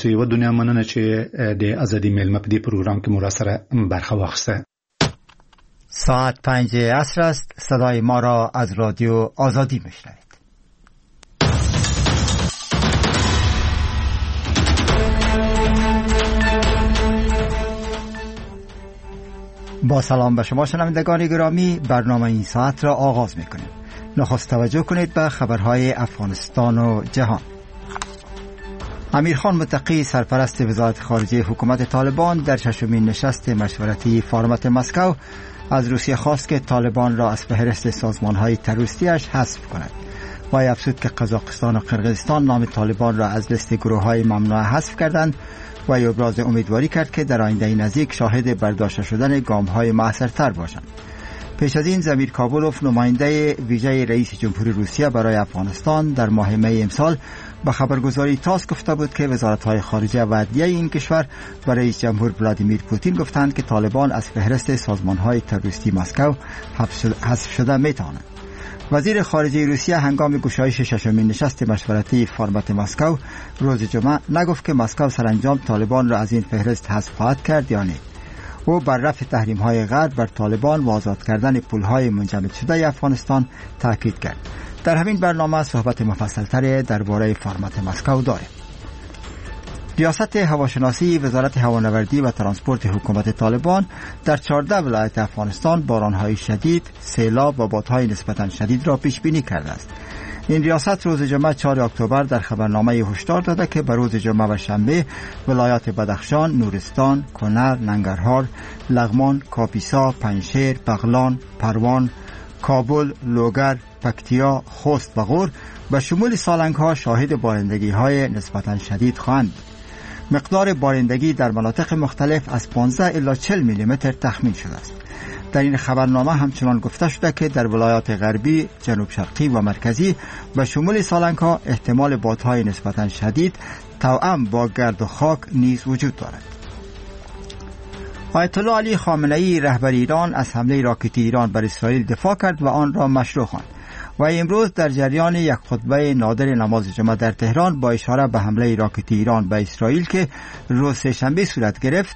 تاسو یو دنیا مننه چې د ازادي میلمه په دې پروګرام کې مو سره برخه واخیسته. ساعت 5 عصر است. صدای ما را از رادیو آزادی میشنوید. با سلام به شما شنوندگان گرامی، برنامه این ساعت را آغاز میکنیم. نخست توجه کنید به خبرهای افغانستان و جهان. امیرخان متقی سرپرست وزارت خارجه حکومت طالبان در ششمین نشست مشورتی فرمت مسکو از روسیه خواست که طالبان را از فهرست سازمان‌های تروریستی‌اش حذف کند. وی افزود که قزاقستان و قرقیزستان نام طالبان را از لیست گروه‌های ممنوعه حذف کردند و ابراز امیدواری کرد که در آینده نزدیک شاهد برداشته شدن گام‌های موثرتر باشند. پیش از این زمیر کابولوف نماینده ویژه رئیس جمهوری روسیه برای افغانستان در ماه می امسال به خبرگزاری تاس گفته بود که وزارت‌های خارجه و عدلیه این کشور و رئیس جمهور ولادیمیر پوتین گفتند که طالبان از فهرست سازمان‌های تروریستی مسکو حذف شده می‌توانند. وزیر خارجه روسیه هنگام گشایش ششمین نشست مشورتی فرمت مسکو روز جمعه نگفت که مسکو سرانجام طالبان را از این فهرست حذف خواهد کرد یا نه. او بر رفع تحریم‌های غرب بر طالبان و آزاد کردن پول‌های منجمد شده افغانستان تاکید کرد. در همین برنامه صحبت مفصل‌تر درباره فرمت مسکو داریم. ریاست هواشناسی وزارت هوانوردی و ترانسپورت حکومت طالبان در 14 ولایت افغانستان باران‌های شدید، سیلاب و بادهای نسبتاً شدید را پیش بینی کرده است. این ریاست روز جمعه 4 اکتبر در خبرنامه هشدار داده که بر روز جمعه و شنبه ولایات بدخشان، نورستان، کنر، ننگرهار، لغمان، کاپیسا، پنجشیر، بغلان، پروان، کابل، لوگر، پکتیا، خوست و غور به شمول سالنگ‌ها شاهد بارندگی‌های نسبتاً شدید خواهند. مقدار بارندگی در مناطق مختلف از 15 الی 40 میلیمتر تخمین شده است. در این خبرنامه همچنان گفته شده که در ولایات غربی، جنوب شرقی و مرکزی به شمول سالنگ‌ها احتمال بادهای نسبتاً شدید توأم با گرد و خاک نیز وجود دارد. آیت الله علی خامنه‌ای رهبر ایران از حمله راکتی ایران بر اسرائیل دفاع کرد و آن را مشروع خواند. و امروز در جریان یک خطبه نادر نماز جمعه در تهران با اشاره به حمله راکتی ایران به اسرائیل که روز سه‌شنبه صورت گرفت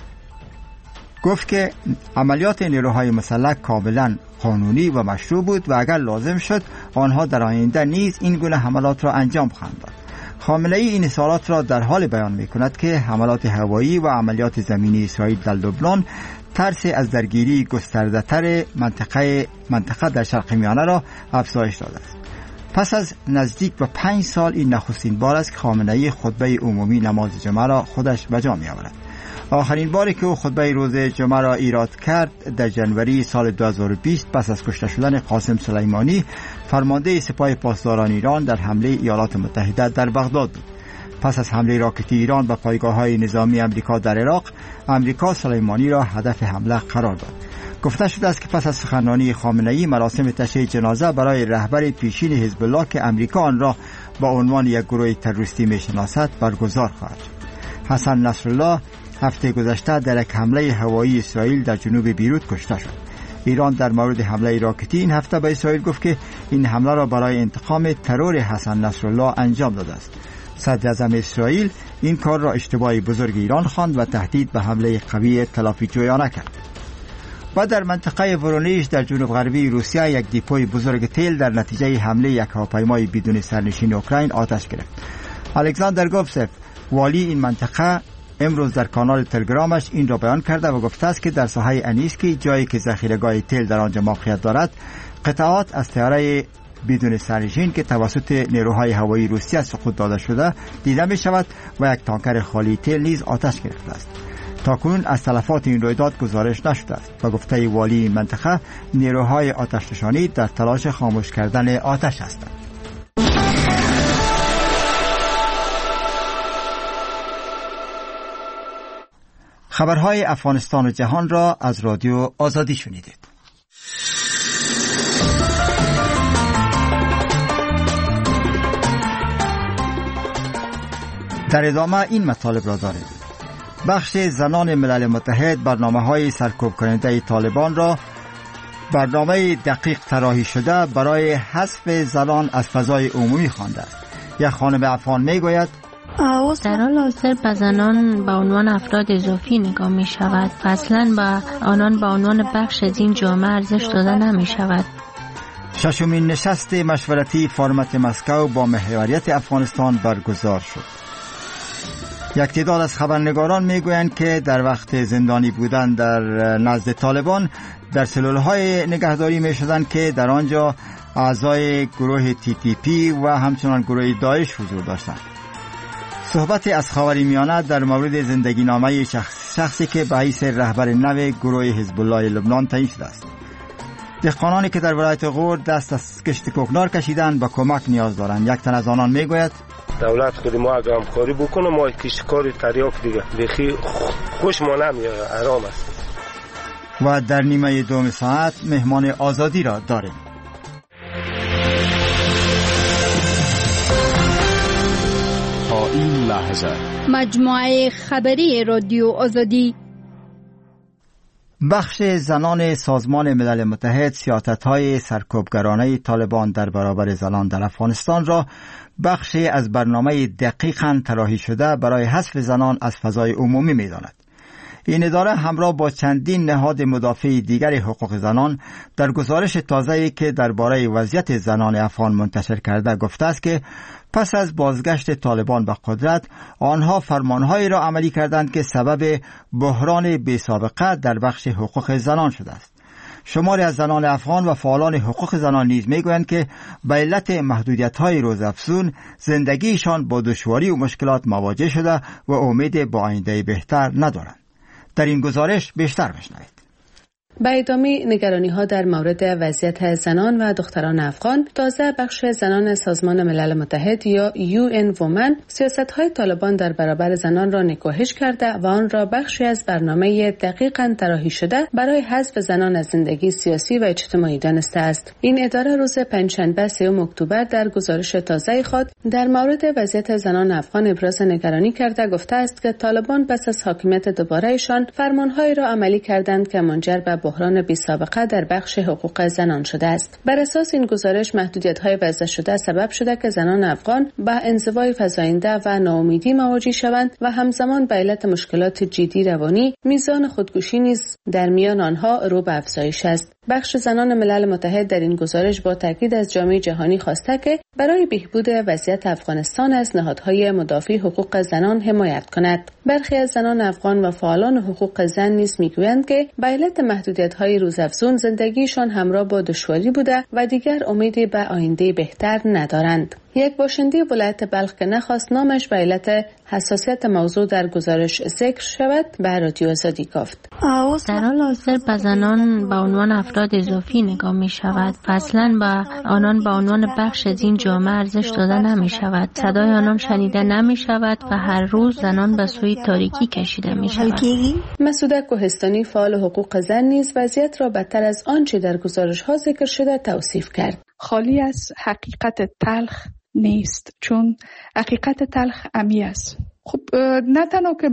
گفت که عملیات نیروهای مسلح کاملا قانونی و مشروع بود و اگر لازم شد آنها در آینده نیز این گونه حملات را انجام خواهند داد. خامنه‌ای این اظهارات را در حال بیان می‌کند که حملات هوایی و عملیات زمینی اسرائیل در لبنان ترس از درگیری گسترده‌تر منطقه در شرق میانه را افزایش داده است. پس از نزدیک به 5 سال این نخستین بار است که خامنه‌ای خطبه عمومی نماز جمعه را خودش به جا می‌آورد. آخرین باری که او خطبه روز جمعه را ایراد کرد در جنوری سال 2020 پس از کشته شدن قاسم سلیمانی فرمانده سپاه پاسداران ایران در حمله ایالات متحده در بغداد بود. پس از حمله راکتی ایران به پایگاه‌های نظامی آمریکا در عراق، آمریکا سلیمانی را هدف حمله قرار داد. گفته شده است که پس از سخنرانی خامنه‌ای مراسم تشییع جنازه برای رهبر پیشین حزب الله که آمریکا آن را به عنوان یک گروه تروریستی می‌شناسد برگزار خواهد شد. حسن نصرالله هفته گذشته در یک حمله هوایی اسرائیل در جنوب بیروت کشته شد. ایران در مورد حمله راکتی این هفته به اسرائیل گفت که این حمله را برای انتقام ترور حسن نصرالله انجام داده است. صدر اعظم اسرائیل این کار را اشتباه بزرگ ایران خواند و تهدید به حمله قوی تلافی جویانه کرد. و در منطقه ورونیژ در جنوب غربی روسیه یک دیپوی بزرگ تیل در نتیجه حمله یک هواپیمای بدون سرنشین اوکراین آتش گرفت. الکساندر گوبسف والی این منطقه امروز در کانال تلگرامش این را بیان کرده و گفته است که در ساحه انیسکی جایی که ذخیره‌گاه تیل در آنجا موقعیت دارد قطعات از طیاره بدون سرنشین که توسط نیروهای هوایی روسیه سقوط داده شده دیده می شود و یک تانکر خالی تیل نیز آتش گرفته است. تاکنون از تلفات این رویداد گزارش نشده است و گفته والی این منطقه نیروهای آتش نشانی در تلاش خاموش کردن آتش هستند. خبرهای افغانستان و جهان را از رادیو آزادی شنیدید. در ادامه این مطالب را داریم. بخش زنان ملل متحد برنامه‌های سرکوب کننده طالبان را برنامه دقیق طراحی شده برای حذف زنان از فضای عمومی خوانده است. یک خانم افغان میگوید در حال حاضر به زنان به عنوان افراد اضافی نگاه می شود و اصلا به آنان به عنوان بخش از این جامعه ارزش داده نمی شود. ششمین نشست مشورتی فرمت مسکو با محوریت افغانستان برگزار شد. یک تعداد از خبرنگاران میگویند که در وقت زندانی بودن در نزد طالبان در سلولهای نگهداری می شدند که در آنجا اعضای گروه TTP و همچنان گروه داعش حضور داشتند. صحبت از خاورمیانه در مورد زندگی نامه شخصی که به حیث رهبر نو گروه حزب الله لبنان تعیین شده است. دهقانانی که در ولایت غور دست از کشت کوکنار کشیدند به کمک نیاز دارند. یک تن از آنان میگوید دولت خود ما اگه همکاری بکنه ما کشتکاری تریاک دیگه بخی خوش ما نمیاد، آرام است. و در نیمه دوم ساعت مهمان آزادی را داریم. تا این لحظه مجموعه خبری رادیو آزادی. بخش زنان سازمان ملل متحد سیاست‌های سرکوبگرانه طالبان در برابر زنان در افغانستان را بخشی از برنامه دقیقاً طراحی شده برای حذف زنان از فضای عمومی می‌داند. این اداره همراه با چندین نهاد مدافع دیگر حقوق زنان در گزارش تازه‌ای که درباره وضعیت زنان افغان منتشر کرده گفته است که پس از بازگشت طالبان به قدرت آنها فرمانهایی را عملی کردند که سبب بحران بی‌سابقه در بخش حقوق زنان شده است. شماری از زنان افغان و فعالان حقوق زنان نیز میگویند که به علت محدودیت‌های روزافزون زندگیشان با دشواری و مشکلات مواجه شده و امید به آینده بهتر ندارند. در این گزارش بیشتر بشنوید. به ادامه نگرانی‌ها در مورد وضعیت زنان و دختران افغان، تازه بخش زنان سازمان ملل متحد یا UN Women سیاست‌های طالبان در برابر زنان را نکوهش کرده و آن را بخشی از برنامه دقیقاً طراحی شده برای حذف زنان از زندگی سیاسی و اجتماعی دانسته است. این اداره روز پنجشنبه 3 اکتبر در گزارش تازه خود در مورد وضعیت زنان افغان ابراز نگرانی کرده گفته است که طالبان پس از حاکمیت دوباره‌شان فرمان‌هایی را عملی کردند که منجر به بحران بی‌سابقه در بخش حقوق زنان شده است. بر اساس این گزارش محدودیت‌های وضع شده سبب شده که زنان افغان به انزوای فزاینده و ناامیدی مواجه شوند و همزمان به علت مشکلات جدی روانی میزان خودکشی نیز در میان آنها رو به افزایش است. بخش زنان ملل متحد در این گزارش با تاکید از جامعه جهانی خواسته که برای بهبود وضعیت افغانستان از نهادهای مدافع حقوق زنان حمایت کند. برخی از زنان افغان و فعالان حقوق زن نیز میگویند که به علت محدودیت‌های روزافزون زندگیشان همراه با دشواری بوده و دیگر امیدی به آینده بهتر ندارند. یک باشنده ولایت بلخ که نخواست نامش به علت حساسیت موضوع در گزارش ذکر شود به رادیو آزادی گفت. در حال حاضر به زنان به عنوان افراد اضافی نگاه می شود و اصلا به آنان به عنوان بخش از این جامعه ارزش داده نمی شود. صدای آنان شنیده نمی شود و هر روز زنان به سوی تاریکی کشیده می شود. مسعوده کوهستانی فعال حقوق زن نیز وضعیت را بدتر از آنچه در گزارش ها ذکر شده توصیف کرد. خالی از حقیقت تلخ نیست، چون حقیقت تلخ عمی است. خب نه تنها که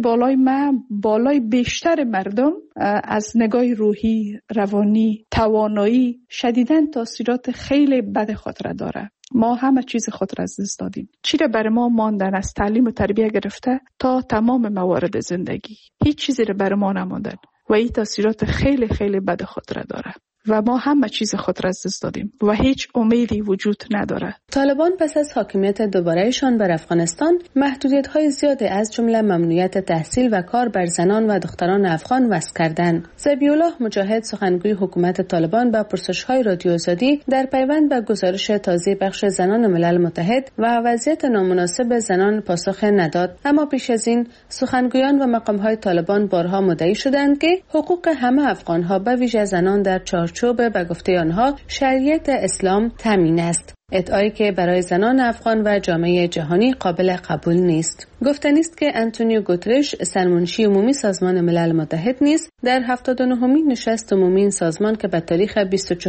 بالای بیشتر مردم از نگاه روحی، روانی، توانایی شدیداً تاثیرات خیلی بد خود را داره. ما همه چیز خود را از دست دادیم. چی را برای ما ماندن از تعلیم و تربیت گرفته تا تمام موارد زندگی. هیچ چیزی را برای ما نماندن و این تاثیرات خیلی خیلی بد خود را داره. و ما همه چیز خود را از دست دادیم و هیچ امیدی وجود نداره. طالبان پس از حاکمیت دوبارهشان بر افغانستان محدودیت‌های زیادی از جمله ممنوعیت تحصیل و کار بر زنان و دختران افغان وضع کردند. ذبیح‌الله مجاهد سخنگوی حکومت طالبان با پرسش‌های رادیو آزادی در پیوند به گزارش تازه بخش زنان ملل متحد و وضعیت نامناسب زنان پاسخ نداد، اما پیش از این سخنگویان و مقام‌های طالبان بارها مدعی شدند که حقوق همه افغان‌ها به ویژه زنان در چارچوب به گفته آنها شریعت اسلام تامین است. ادعایی که برای زنان افغان و جامعه جهانی قابل قبول نیست. گفتنی است که آنتونیو گوترش سرمنشی عمومی سازمان ملل متحد نیز در 79مین نشست عمومی این سازمان که به تاریخ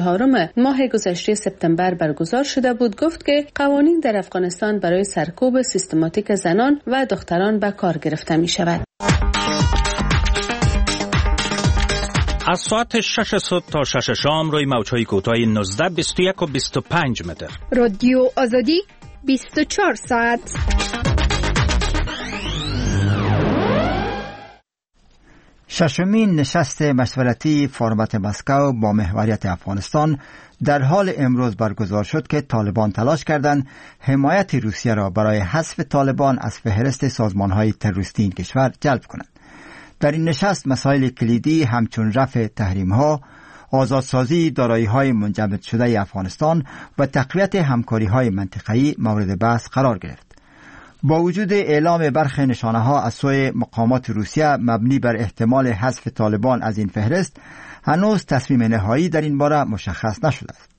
24 ماه گذشته سپتامبر برگزار شده بود گفت که قوانین در افغانستان برای سرکوب سیستماتیک زنان و دختران به کار گرفته می شود. از ساعت 6 صبح تا 6 شام روی موج‌های کوتاه 19، 21 و 25 متر. رادیو آزادی 24 ساعت. ششمین نشست مشورتی فرمت مسکو با محوریت افغانستان در حال امروز برگزار شد که طالبان تلاش کردند حمایت روسیه را برای حذف طالبان از فهرست سازمان‌های تروریستی این کشور جلب کنند. در این نشست مسائل کلیدی همچون رفع تحریم‌ها، آزادسازی دارایی‌های منجمد شده افغانستان و تقویت همکاری‌های منطقه‌ای مورد بحث قرار گرفت. با وجود اعلام برخی نشانه‌ها از سوی مقامات روسیه مبنی بر احتمال حذف طالبان از این فهرست، هنوز تصمیم نهایی در این باره مشخص نشده است.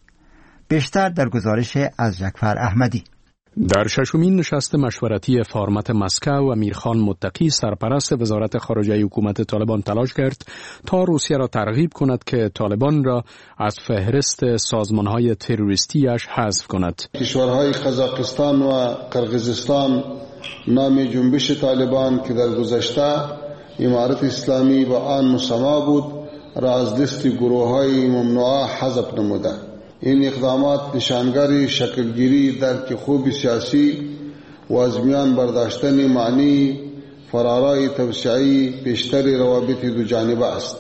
بیشتر در گزارش از جعفر احمدی. در ششمین نشست مشورتی فرمت مسکو امیرخان متقی سرپرست وزارت خارجه حکومت طالبان تلاش کرد تا روسیه را ترغیب کند که طالبان را از فهرست سازمان‌های تروریستیش حذف کند. کشورهای قزاقستان و قرقیزستان نام جنبش طالبان که در گذشته امارت اسلامی با آن مسما بود را از لیست گروه‌های ممنوعه حذف نموده. این اقدامات نشانگر شکلگیری درک خوب سیاسی و از میان برداشتن معنی فرارای توسعی پیشتر روابط دو جانبه است.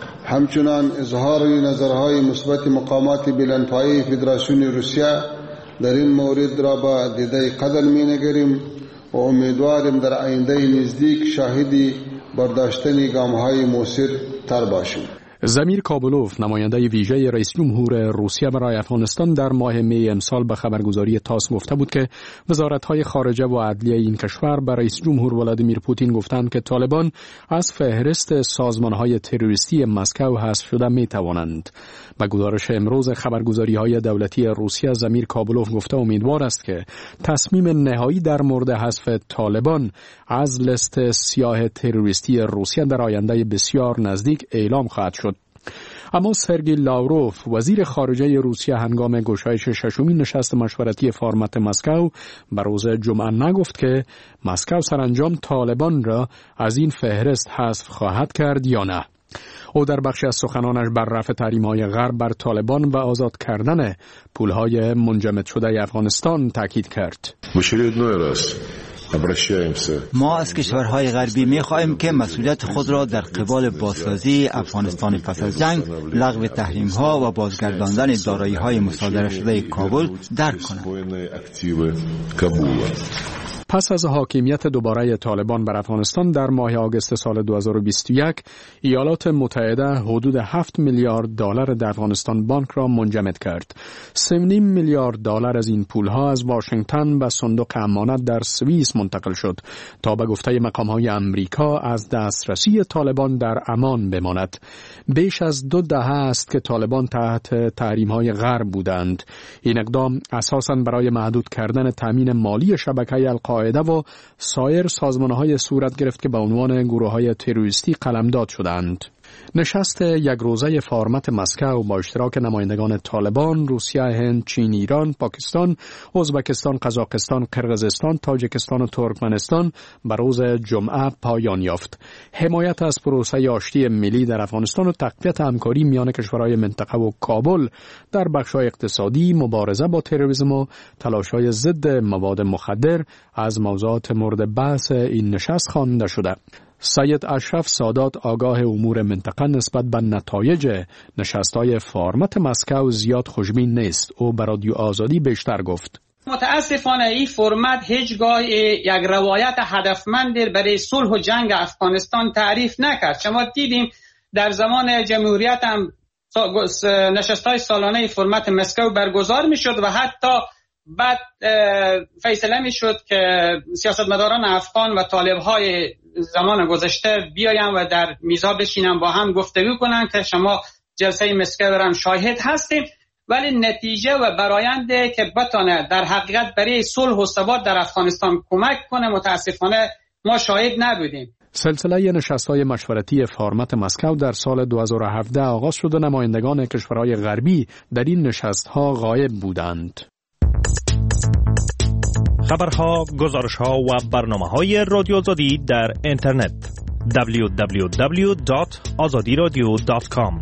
همچنان اظهار نظرهای مثبت مقامات بلندپایه فدراسیون روسیه در این مورد را با دیده قدر می‌نگریم و امیدواریم در آینده نزدیک شاهدی برداشتن گام‌های مؤثر تر باشیم. زمیر کابلوف نماینده ویژه رئیس جمهور روسیه برای افغانستان در ماه می امسال به خبرگزاری تاس گفته بود که وزارت‌های خارجه و عدلیه این کشور به رئیس جمهور ولادیمیر پوتین گفتند که طالبان از فهرست سازمان‌های تروریستی مسکو حذف شده می‌توانند. به گزارش امروز خبرگزاری‌های دولتی روسیه زمیر کابلوف گفته امیدوار است که تصمیم نهایی در مورد حذف طالبان از لیست سیاه تروریستی روسیه در آینده بسیار نزدیک اعلام خواهد شد. اما سرگئی لاوروف وزیر خارجه روسیه هنگام گشایش ششمین نشست مشورتی فرمت مسکو به روز جمعه نگفت که مسکو سرانجام طالبان را از این فهرست حذف خواهد کرد یا نه. او در بخشی از سخنانش بر رفع تحریم‌های غرب بر طالبان و آزاد کردن پول‌های منجمد شده افغانستان تاکید کرد. ما از کشورهای غربی می‌خواهیم که مسئولیت خود را در قبال بازسازی افغانستان پس از جنگ، لغو تحریم‌ها و بازگرداندن دارایی‌های مصادره شده کابل درک کنند. پس از حاکمیت دوباره طالبان بر افغانستان در ماه آگوست سال 2021، ایالات متحده حدود 7 میلیارد دلار در افغانستان بانک را منجمد کرد. 3.5 میلیارد دلار از این پولها از واشنگتن به صندوق امانت در سوئیس منتقل شد تا به گفته مقام‌های امریکا از دسترسی طالبان در امان بماند. بیش از 2 دهه است که طالبان تحت تحریم‌های غرب بودند. این اقدام اساساً برای محدود کردن تامین مالی شبکه القاعده و سایر سازمان‌های صورت گرفت که به عنوان گروه‌های تروریستی قلمداد شدند. نشست یک روزه فرمت مسکو با اشتراک نمایندگان طالبان، روسیه، هند، چین، ایران، پاکستان، ازبکستان، قزاقستان، قرقیزستان، تاجیکستان و ترکمنستان به روز جمعه پایان یافت. حمایت از پروسه آشتی ملی در افغانستان و تقویت همکاری میان کشورهای منطقه و کابل در بخش‌های اقتصادی، مبارزه با تروریسم و تلاش‌های ضد مواد مخدر از موضوعات مورد بحث این نشست خوانده شده. سید اشرف سادات آگاه امور منطقه نسبت به نتایج نشست‌های فرمت مسکو زیاد خوشبین نیست. او به رادیو آزادی بیشتر گفت. متاسفانه این فرمت هیچگاه یک روایت هدفمند برای صلح و جنگ افغانستان تعریف نکرد. شما دیدیم در زمان جمهوریت هم نشست‌های سالانه فرمت مسکو برگزار می‌شد و حتی بعد فیصله می‌شد که سیاستمداران افغان و طالب‌های زمان گذشته بیایم و در میزها بشینم با هم گفتگو کنن که شما جلسه مسکو را شاهد هستیم، ولی نتیجه و براینده که بتونه در حقیقت برای صلح و ثبات در افغانستان کمک کنه متاسفانه ما شاهد نبودیم. سلسله نشست‌های مشورتی فرمت مسکو در سال 2017 آغاز شد و نمایندگان کشورهای غربی در این نشست‌ها غایب بودند. خبرها، گزارش‌ها و برنامه‌های رادیو آزادی در اینترنت www.azadiradio.com.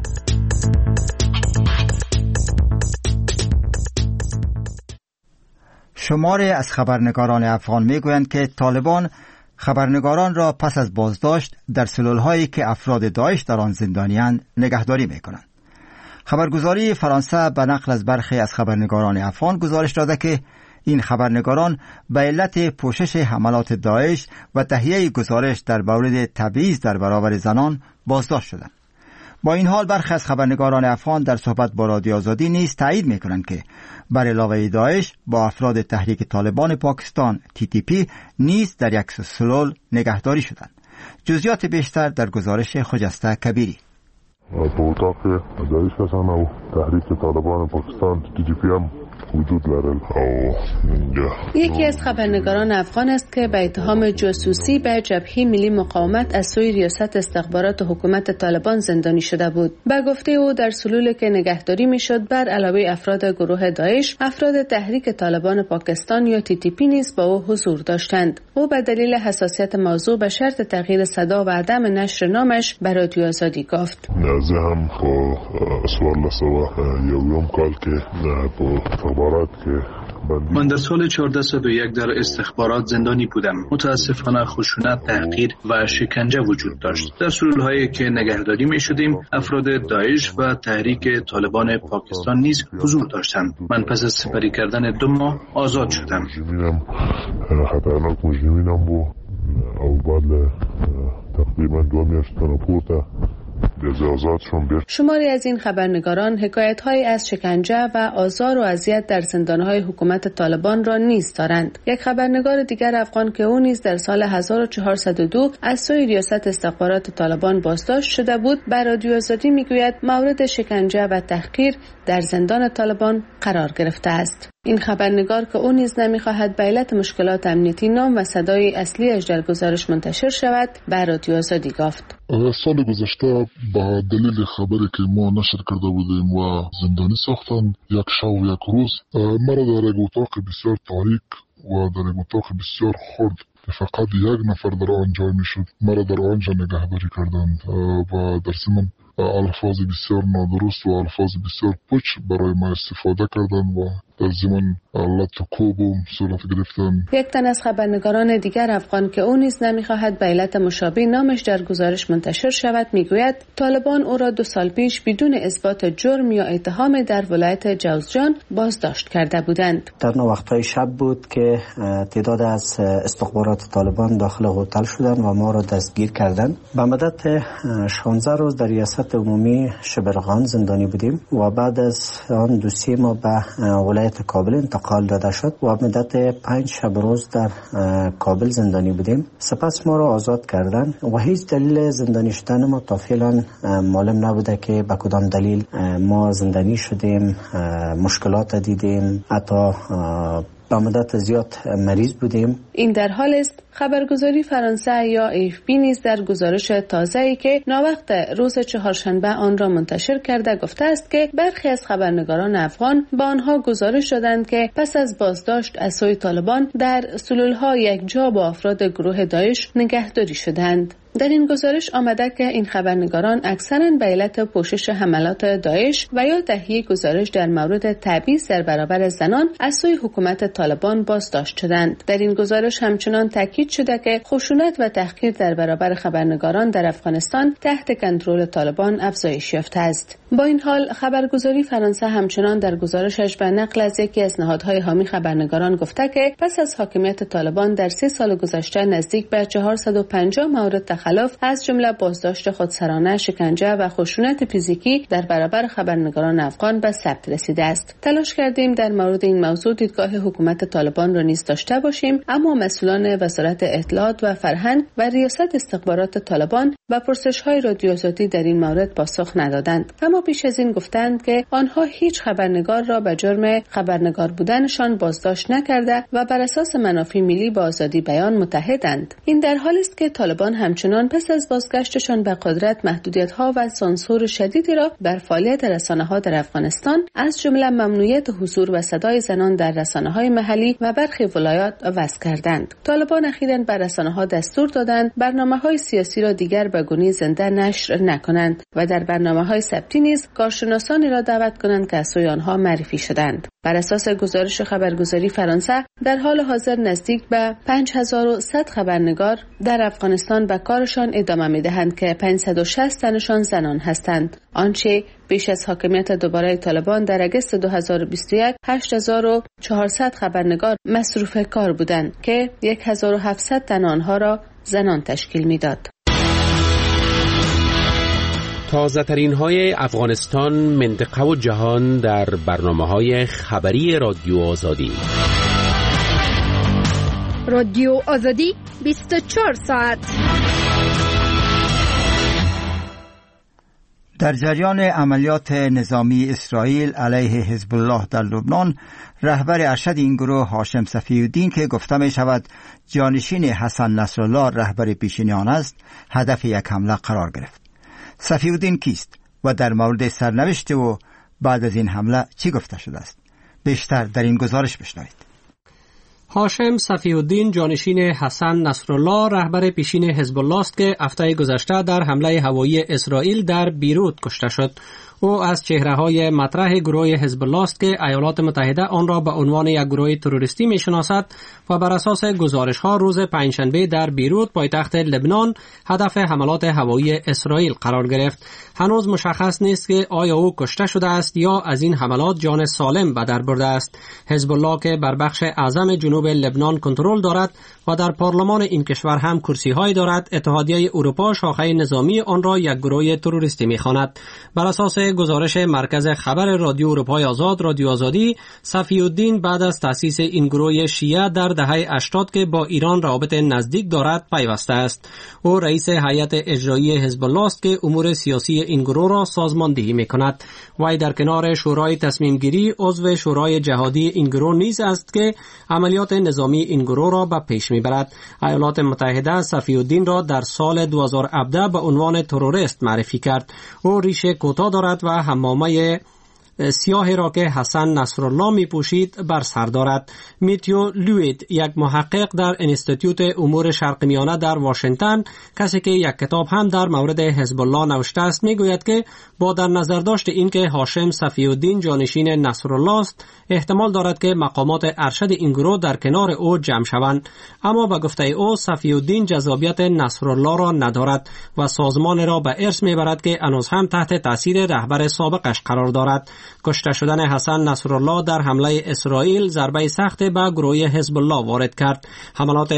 شماری از خبرنگاران افغان میگویند که طالبان خبرنگاران را پس از بازداشت در سلولهایی که افراد داعش در آن زندانی‌اند نگهداری می‌کنند. خبرگزاری فرانسه به نقل از برخی از خبرنگاران افغان گزارش داده که این خبرنگاران به علت پوشش حملات داعش و تهیه گزارش در مورد تبعیض در برابر زنان بازداشت شدند. با این حال برخی از خبرنگاران افغان در صحبت با رادیو آزادی نیز تایید می‌کنند که بر علاوه داعش با افراد تحریک طالبان پاکستان TTP نیز در یک سلول نگهداری شدند. جزئیات بیشتر در گزارش خجسته کبیری. په اتاق کې داعش کسان او تحریک طالبان پاکستان TTP هم وجود لرل. یکی از خبرنگاران افغان است که به اتهام جاسوسی به جبهه ملی مقاومت از سوی ریاست استخبارات حکومت طالبان زندانی شده بود. به گفته او در سلولی که نگهداری میشد بر علاوه افراد گروه داعش، افراد تحریک طالبان پاکستان یا TTP نیز با او حضور داشتند. او به دلیل حساسیت موضوع به شرط تغییر صدا و عدم نشر نامش به رادیو آزادی گفت. زه هم په 1401 کال کې په خبرات کې من در سال 1401 در استخبارات زندانی بودم. متاسفانه خشونت، تحقیر و شکنجه وجود داشت. در سلولهایی که نگهداری می شدیم افراد داعش و تحریک طالبان پاکستان نیز حضور داشتند. من پس از سپری کردن 2 ماه آزاد شدم. خطرناک مجرمینم بود او بعد تقریبا 2 میاشتن پورته شماری از این خبرنگاران حکایت‌هایی از شکنجه و آزار و اذیت در زندان‌های حکومت طالبان را نیز دارند. یک خبرنگار دیگر افغان که او نیز در سال 1402 از سوی ریاست استخبارات طالبان بازداشت شده بود، به رادیو آزادی میگوید مورد شکنجه و تحقیر در زندان طالبان قرار گرفته است. این خبرنگار که او نیز نمی‌خواهد به علت مشکلات امنیتی نام و صدای اصلیش در گزارش منتشر شود، به رادیو آزادی گفت. سال گذشته با دلیل خبری که ما نشر کرده بودیم و زندانی ساختن، یک شب و یک روز مرا در یک اتاق بسیار تاریک و در یک اتاق بسیار خرد فقط یک نفر در آنجا میشد، مرا در آنجا نگهداری کردند و در ضمن الفاظ بسیار نادرست و الفاظ بسیار پوچ برای ما استفاده کردند و در ضمن لطکوب و صورت گرفتن. یک تن از خبرنگاران دیگر افغان که او نیز نمیخواهد به علت مشابه نامش در گزارش منتشر شود میگوید طالبان او را 2 سال پیش بدون اثبات جرم یا اتهام در ولایت جوزجان بازداشت کرده بودند. در وقتهای شب بود که تعداد از استخبارات طالبان داخل هتل شدند و ما را دستگیر کردند. به مدت 16 روز در ریاست عمومی شبرغان زندانی بودیم و بعد از آن دوسیه ما به ولایت کابل انتقال داده شد و مدت 5 شب روز در کابل زندانی بودیم. سپس ما را آزاد کردند و هیچ دلیل زندانی شدن ما تا فعلا معلوم نبوده که به کدام دلیل ما زندانی شدیم، مشکلات دیدیم، حتی به مدت زیاد مریض بودیم. این در حال است خبرگزاری فرانسه یا AFP نیز در گزارش تازه‌ای که ناوقت روز چهارشنبه آن را منتشر کرده گفته است که برخی از خبرنگاران افغان با آنها گزارش دادند که پس از بازداشت از سوی طالبان در سلول‌ها یک جا با افراد گروه داعش نگهداری شدند. در این گزارش آمده که این خبرنگاران اکثراً به علت پوشش حملات داعش و یا تهیه گزارش در مورد تبعیض در برابر زنان از سوی حکومت طالبان بازداشت شدند. در این گزارش همچنان تاکید شده که خشونت و تحقیر در برابر خبرنگاران در افغانستان تحت کنترل طالبان افزایش یافته است. با این حال خبرگزاری فرانسه همچنان در گزارشش به نقل از یکی از نهادهای حامی خبرنگاران گفته که پس از حاکمیت طالبان در 3 سال گذشته نزدیک به 450 مورد تخلف از جمله بازداشت خودسرانه، شکنجه و خشونت فیزیکی در برابر خبرنگاران افغان به ثبت رسیده است. تلاش کردیم در مورد این موضوع دیدگاه حکومت طالبان را نیز داشته باشیم، اما مسئولان وزارت اطلاعات و فرهنگ و ریاست استخبارات طالبان و پرسش‌های رادیو آزادی در این مورد پاسخ ندادند. اما پیش از این گفتند که آنها هیچ خبرنگار را به جرم خبرنگار بودنشان بازداشت نکرده و بر اساس منافع ملی با آزادی بیان متحدند. این در حالی است که طالبان همچنان پس از بازگشتشان به قدرت محدودیت‌ها و سانسور شدیدی را بر فعالیت رسانه‌ها در افغانستان از جمله ممنوعیت حضور و صدای زنان در رسانه‌های محلی و برخی ولایات وضع کردند. طالبان اخیراً بر رسانه‌ها دستور دادند برنامه‌های سیاسی را دیگر به گونه زنده نشر نکنند و در برنامه‌های ثبتی نیز کارشناسانی را دعوت کنند که از سوی آنها معرفی شدند. بر اساس گزارش خبرگزاری فرانسه در حال حاضر نزدیک به 5100 خبرنگار در افغانستان به کارشان ادامه می‌دهند که 560 تنشان زنان هستند. آنچه بیش از حاکمیت دوباره طالبان در اگست 2021 8400 خبرنگار مصروف کار بودند که 1700 تن آنها را زنان تشکیل می‌داد. تازه ترین های افغانستان، منطقه و جهان در برنامه‌های خبری رادیو آزادی. رادیو آزادی 24 ساعت. در جریان عملیات نظامی اسرائیل علیه حزب الله در لبنان، رهبر ارشد این گروه هاشم صفی‌الدین که گفته می شود جانشین حسن نصرالله رهبر پیشین آن است، هدف یک حمله قرار گرفت. صفی‌الدین کیست و در مورد سرنوشت و بعد از این حمله چی گفته شده است؟ بیشتر در این گزارش بشنوید. هاشم صفی‌الدین جانشین حسن نصرالله رهبر پیشین حزب الله است که هفته گذشته در حمله هوایی اسرائیل در بیروت کشته شد. او از چهره‌های مطرح گروه حزب الله است که ایالات متحده آن را به عنوان یک گروه تروریستی می‌شناسد و بر اساس گزارش‌ها روز پنجشنبه در بیروت پایتخت لبنان هدف حملات هوایی اسرائیل قرار گرفت. هنوز مشخص نیست که آیا او کشته شده است یا از این حملات جان سالم به در برده است. حزب الله که بر بخش اعظم جنوب لبنان کنترل دارد و در پارلمان این کشور هم کرسی‌هایی دارد، اتحادیه اروپا شاخه نظامی آن را یک گروه تروریستی می‌خواند. بر اساس گزارش مرکز خبر رادیو اروپای آزاد، رادیو آزادی، صفی‌الدین بعد از تأسیس این گروه شیعه در دهه 80 که با ایران روابط نزدیک دارد پیوسته است. او رئیس هیئت اجرایی حزب الله است که امور سیاسی این گروه را سازماندهی می‌کند. وی در کنار شورای تصمیم گیری عضو شورای جهادی این گروه نیز است که عملیات نظامی این گروه را به پیش می‌برد. ایالات متحده صفی‌الدین را در سال 2017 به عنوان تروریست معرفی کرد. او ریشه کوتاه دارد و حمامه سیاه را که حسن نصرالله می پوشید بر سر دارد. میتیو لوید، یک محقق در انستیتوت امور شرق میانه در واشنگتن، کسی که یک کتاب هم در مورد حزب الله نوشته است، میگوید که با در نظر داشت اینکه هاشم صفی‌الدین جانشین نصرالله است، احتمال دارد که مقامات ارشد این گروه در کنار او جمع شوند. اما به گفته او صفی‌الدین جذابیت نصرالله را ندارد و سازمان را به ارث میبرد که هنوز هم تحت تاثیر رهبر سابقش قرار دارد. کشته شدن حسن نصرالله در حمله اسرائیل ضربه سخت به گروه حزب الله وارد کرد. حملات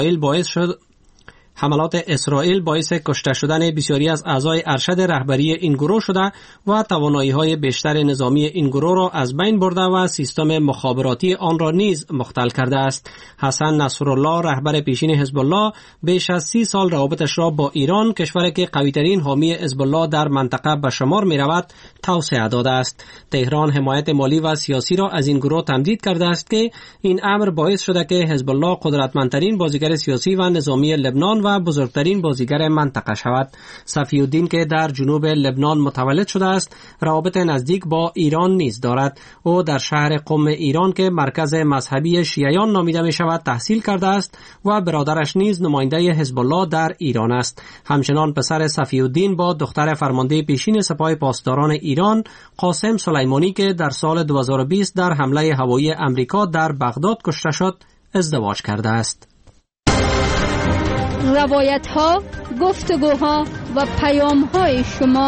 اسرائیل باعث کشته شدن بسیاری از اعضای ارشد رهبری این گروه شده و توانایی‌های بیشتر نظامی این گروه را از بین برده و سیستم مخابراتی آن را نیز مختل کرده است. حسن نصرالله رهبر پیشین حزب الله بیش از 30 سال روابطش را با ایران، کشوری که قوی‌ترین حامی حزب الله در منطقه به شمار می‌رود، توسعه داده است. تهران حمایت مالی و سیاسی را از این گروه تمدید کرده است که این امر باعث شده که حزب الله قدرتمندترین بازیگر سیاسی و نظامی لبنان و بزرگترین بازیگر منطقه شود. صفی‌الدین که در جنوب لبنان متولد شده است، روابط نزدیک با ایران نیز دارد. او در شهر قم ایران که مرکز مذهبی شیعیان نامیده می شود تحصیل کرده است و برادرش نیز نماینده حزب الله در ایران است. همچنان پسر صفی‌الدین با دختر فرمانده پیشین سپاه پاسداران ایران قاسم سلیمانی که در سال 2020 در حمله هوایی امریکا در بغداد کشته شد، ازدواج کرده است. روایت‌ها، گفتگوها و پیام‌های شما.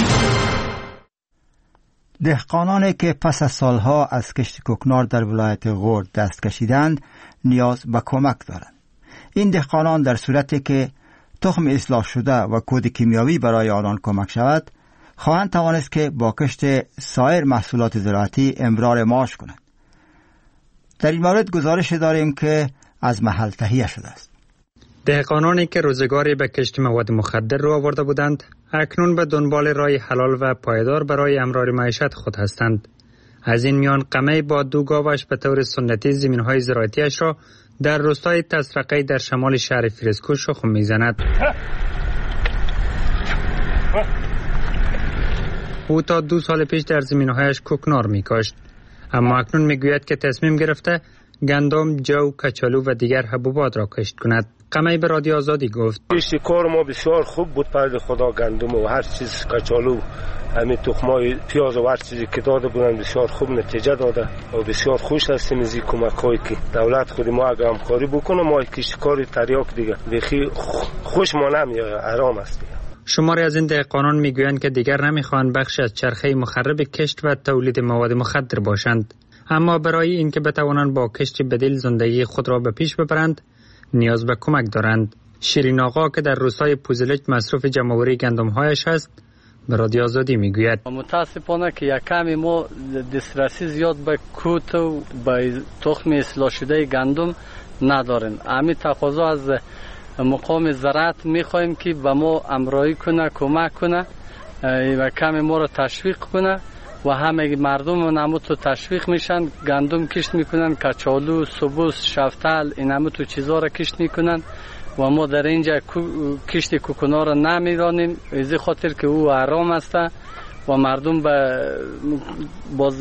دهقانانی که پس از سالها از کشت کوکنار در ولایت غور دست کشیدند نیاز به کمک دارند. این دهقانان در صورتی که تخم اصلاح شده و کود کیمیاوی برای آنان کمک شود، خواهند توانست که با کشت سایر محصولات زراعتی امرار معاش کنند. در این مورد گزارش داریم که از محل تهیه شده است. دهقانانی که روزگاری به کشت مواد مخدر رو آورده بودند، اکنون به دنبال راه حلال و پایدار برای امرار معیشت خود هستند. از این میان قمه با 2 گاوش به طور سنتی زمین‌های زراعتیش را در روستای تسرقه در شمال شهر فیروزکوه شخم می‌زند. او تا 2 سال پیش در زمین‌هایش کوکنار می‌کاشت، اما اکنون می‌گوید که تصمیم گرفته گندم، جو، کچالو و دیگر حبوبات را کاشت کند. قمی به رادیو آزادی گفت کشت کار ما بسیار خوب بود، پرد خدا گندم و هر چیز کچالو همین تخمای پیاز و هر چیزی که داده بودن بسیار خوب نتیجه داده و بسیار خوش هستیم از این کمک‌هایی که دولت خود ما اگه همکاری بکنه ما کشتکار تریاک دیگه بخی خوش ما نمیاد، آرام است. شماری از این دهقانان میگویند که دیگر نمیخوان بخش از چرخه مخرب کشت و تولید مواد مخدر باشند، اما برای اینکه بتوانند با کشت بدیل زندگی خود را به پیش ببرند نیاز به کمک دارند. شیرین آقا که در روستای پوزلج مصروف جمع‌آوری گندم‌هایش است به رادیو آزادی میگوید متاسفانه که یک کمی ما دسترسی زیاد به کوت و به تخم اصلاح شده گندم نداریم. همین تقاضا از مقام زراعت میخوایم که به ما همراهی کنه، کمک کنه و کمی ما را تشویق کنه و همه مردم نمو تو تشویق میشن، گندم کشت میکنن، کچالو، سبوس، شفتل این همه تو چیزا را کشت میکنن و ما در اینجا کشت کوکونا را نمیرانیم از خاطر که او آرام است و مردم باز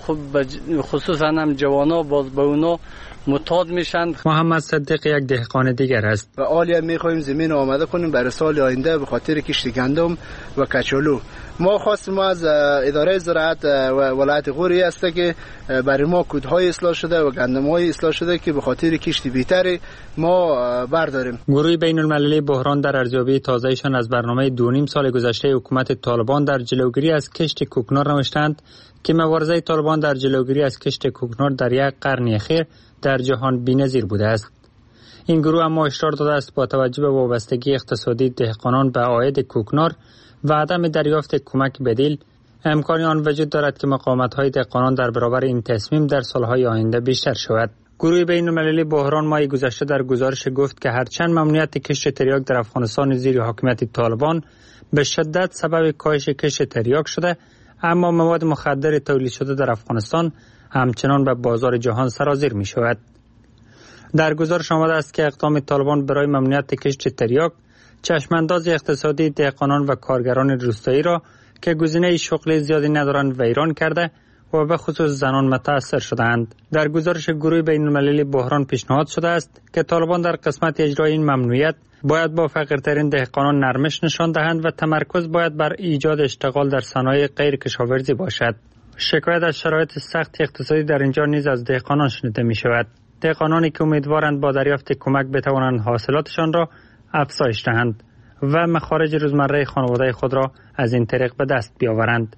خصوصا هم جوانا باز به اونا معتاد میشن. محمد صدیق یک دهقان دیگر است. و عالیه میخوایم زمین آماده کنیم برای سال آینده به خاطر کشت گندم و کچالو. ما خواستیم از اداره زراعت و ولایت غوری است که برای ما کودهای اصلاح شده و گندم‌های اصلاح شده که به خاطر کشت بهتری ما برداریم. گروه بین المللی بحران در ارزیابی تازه‌شان از برنامه 2.5 سال گذشته حکومت طالبان در جلوگیری از کشت کوکنار نوشتند که مبارزه طالبان در جلوگیری از کشت کوکنار در یک قرن اخیر در جهان بی‌نظیر بوده است. این گروه اما هشدار داده است با توجه به وابستگی اقتصادی دهقانان به عاید کوکنار و عدم دریافت کمک بدیل امکانی آن وجود دارد که مقاومت‌های دهقانان در برابر این تصمیم در سال‌های آینده بیشتر شود. گروه بین‌المللی بحران ماه گذشته در گزارش گفت که هرچند ممنوعیت کشت تریاک در افغانستان زیر حاکمیت طالبان به شدت سبب کاهش کشت تریاک شده، اما مواد مخدر تولید شده در افغانستان همچنان به بازار جهان سرازیر می شود. در گزارش آمده است که اقدام طالبان برای ممنوعیت کشت تریاک چشمانداز اقتصادی دهقانان و کارگران روستایی را که گزینه شغلی زیادی ندارند ویران کرده و به خصوص زنان متاثر شدند. در گزارش گروه بین‌المللی بحران پیشنهاد شده است که طالبان در قسمت اجرای این ممنوعیت باید با فقیرترین دهقانان نرمش نشان دهند و تمرکز باید بر ایجاد اشتغال در صنایع غیر کشاورزی باشد. شکایت از شرایط سخت اقتصادی در اینجا نیز از دهقانان شنیده می شود. دهقانانی که امیدوارند با دریافت کمک بتوانند حاصلاتشان را افزایش دهند و مخارج روزمره خانواده خود را از این طریق به دست بیاورند.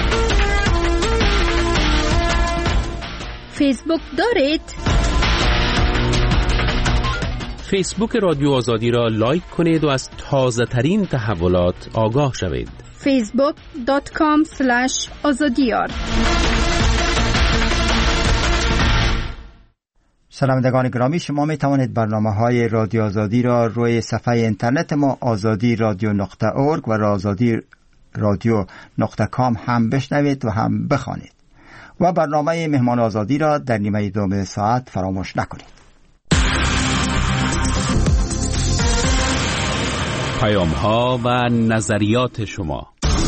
فیسبوک دارید؟ فیسبوک رادیو آزادی را لایک کنید و از تازه ترین تحولات آگاه شوید. facebook.com/azadiyar. شنوندگان گرامی، شما می توانید برنامه‌های رادیو آزادی را روی صفحه اینترنت ما azadi.radio.org و azadi.radio.com هم بشنوید و هم بخوانید و برنامه مهمان آزادی را در نیمه دوم ساعت فراموش نکنید. پیام‌ها و نظریات شما.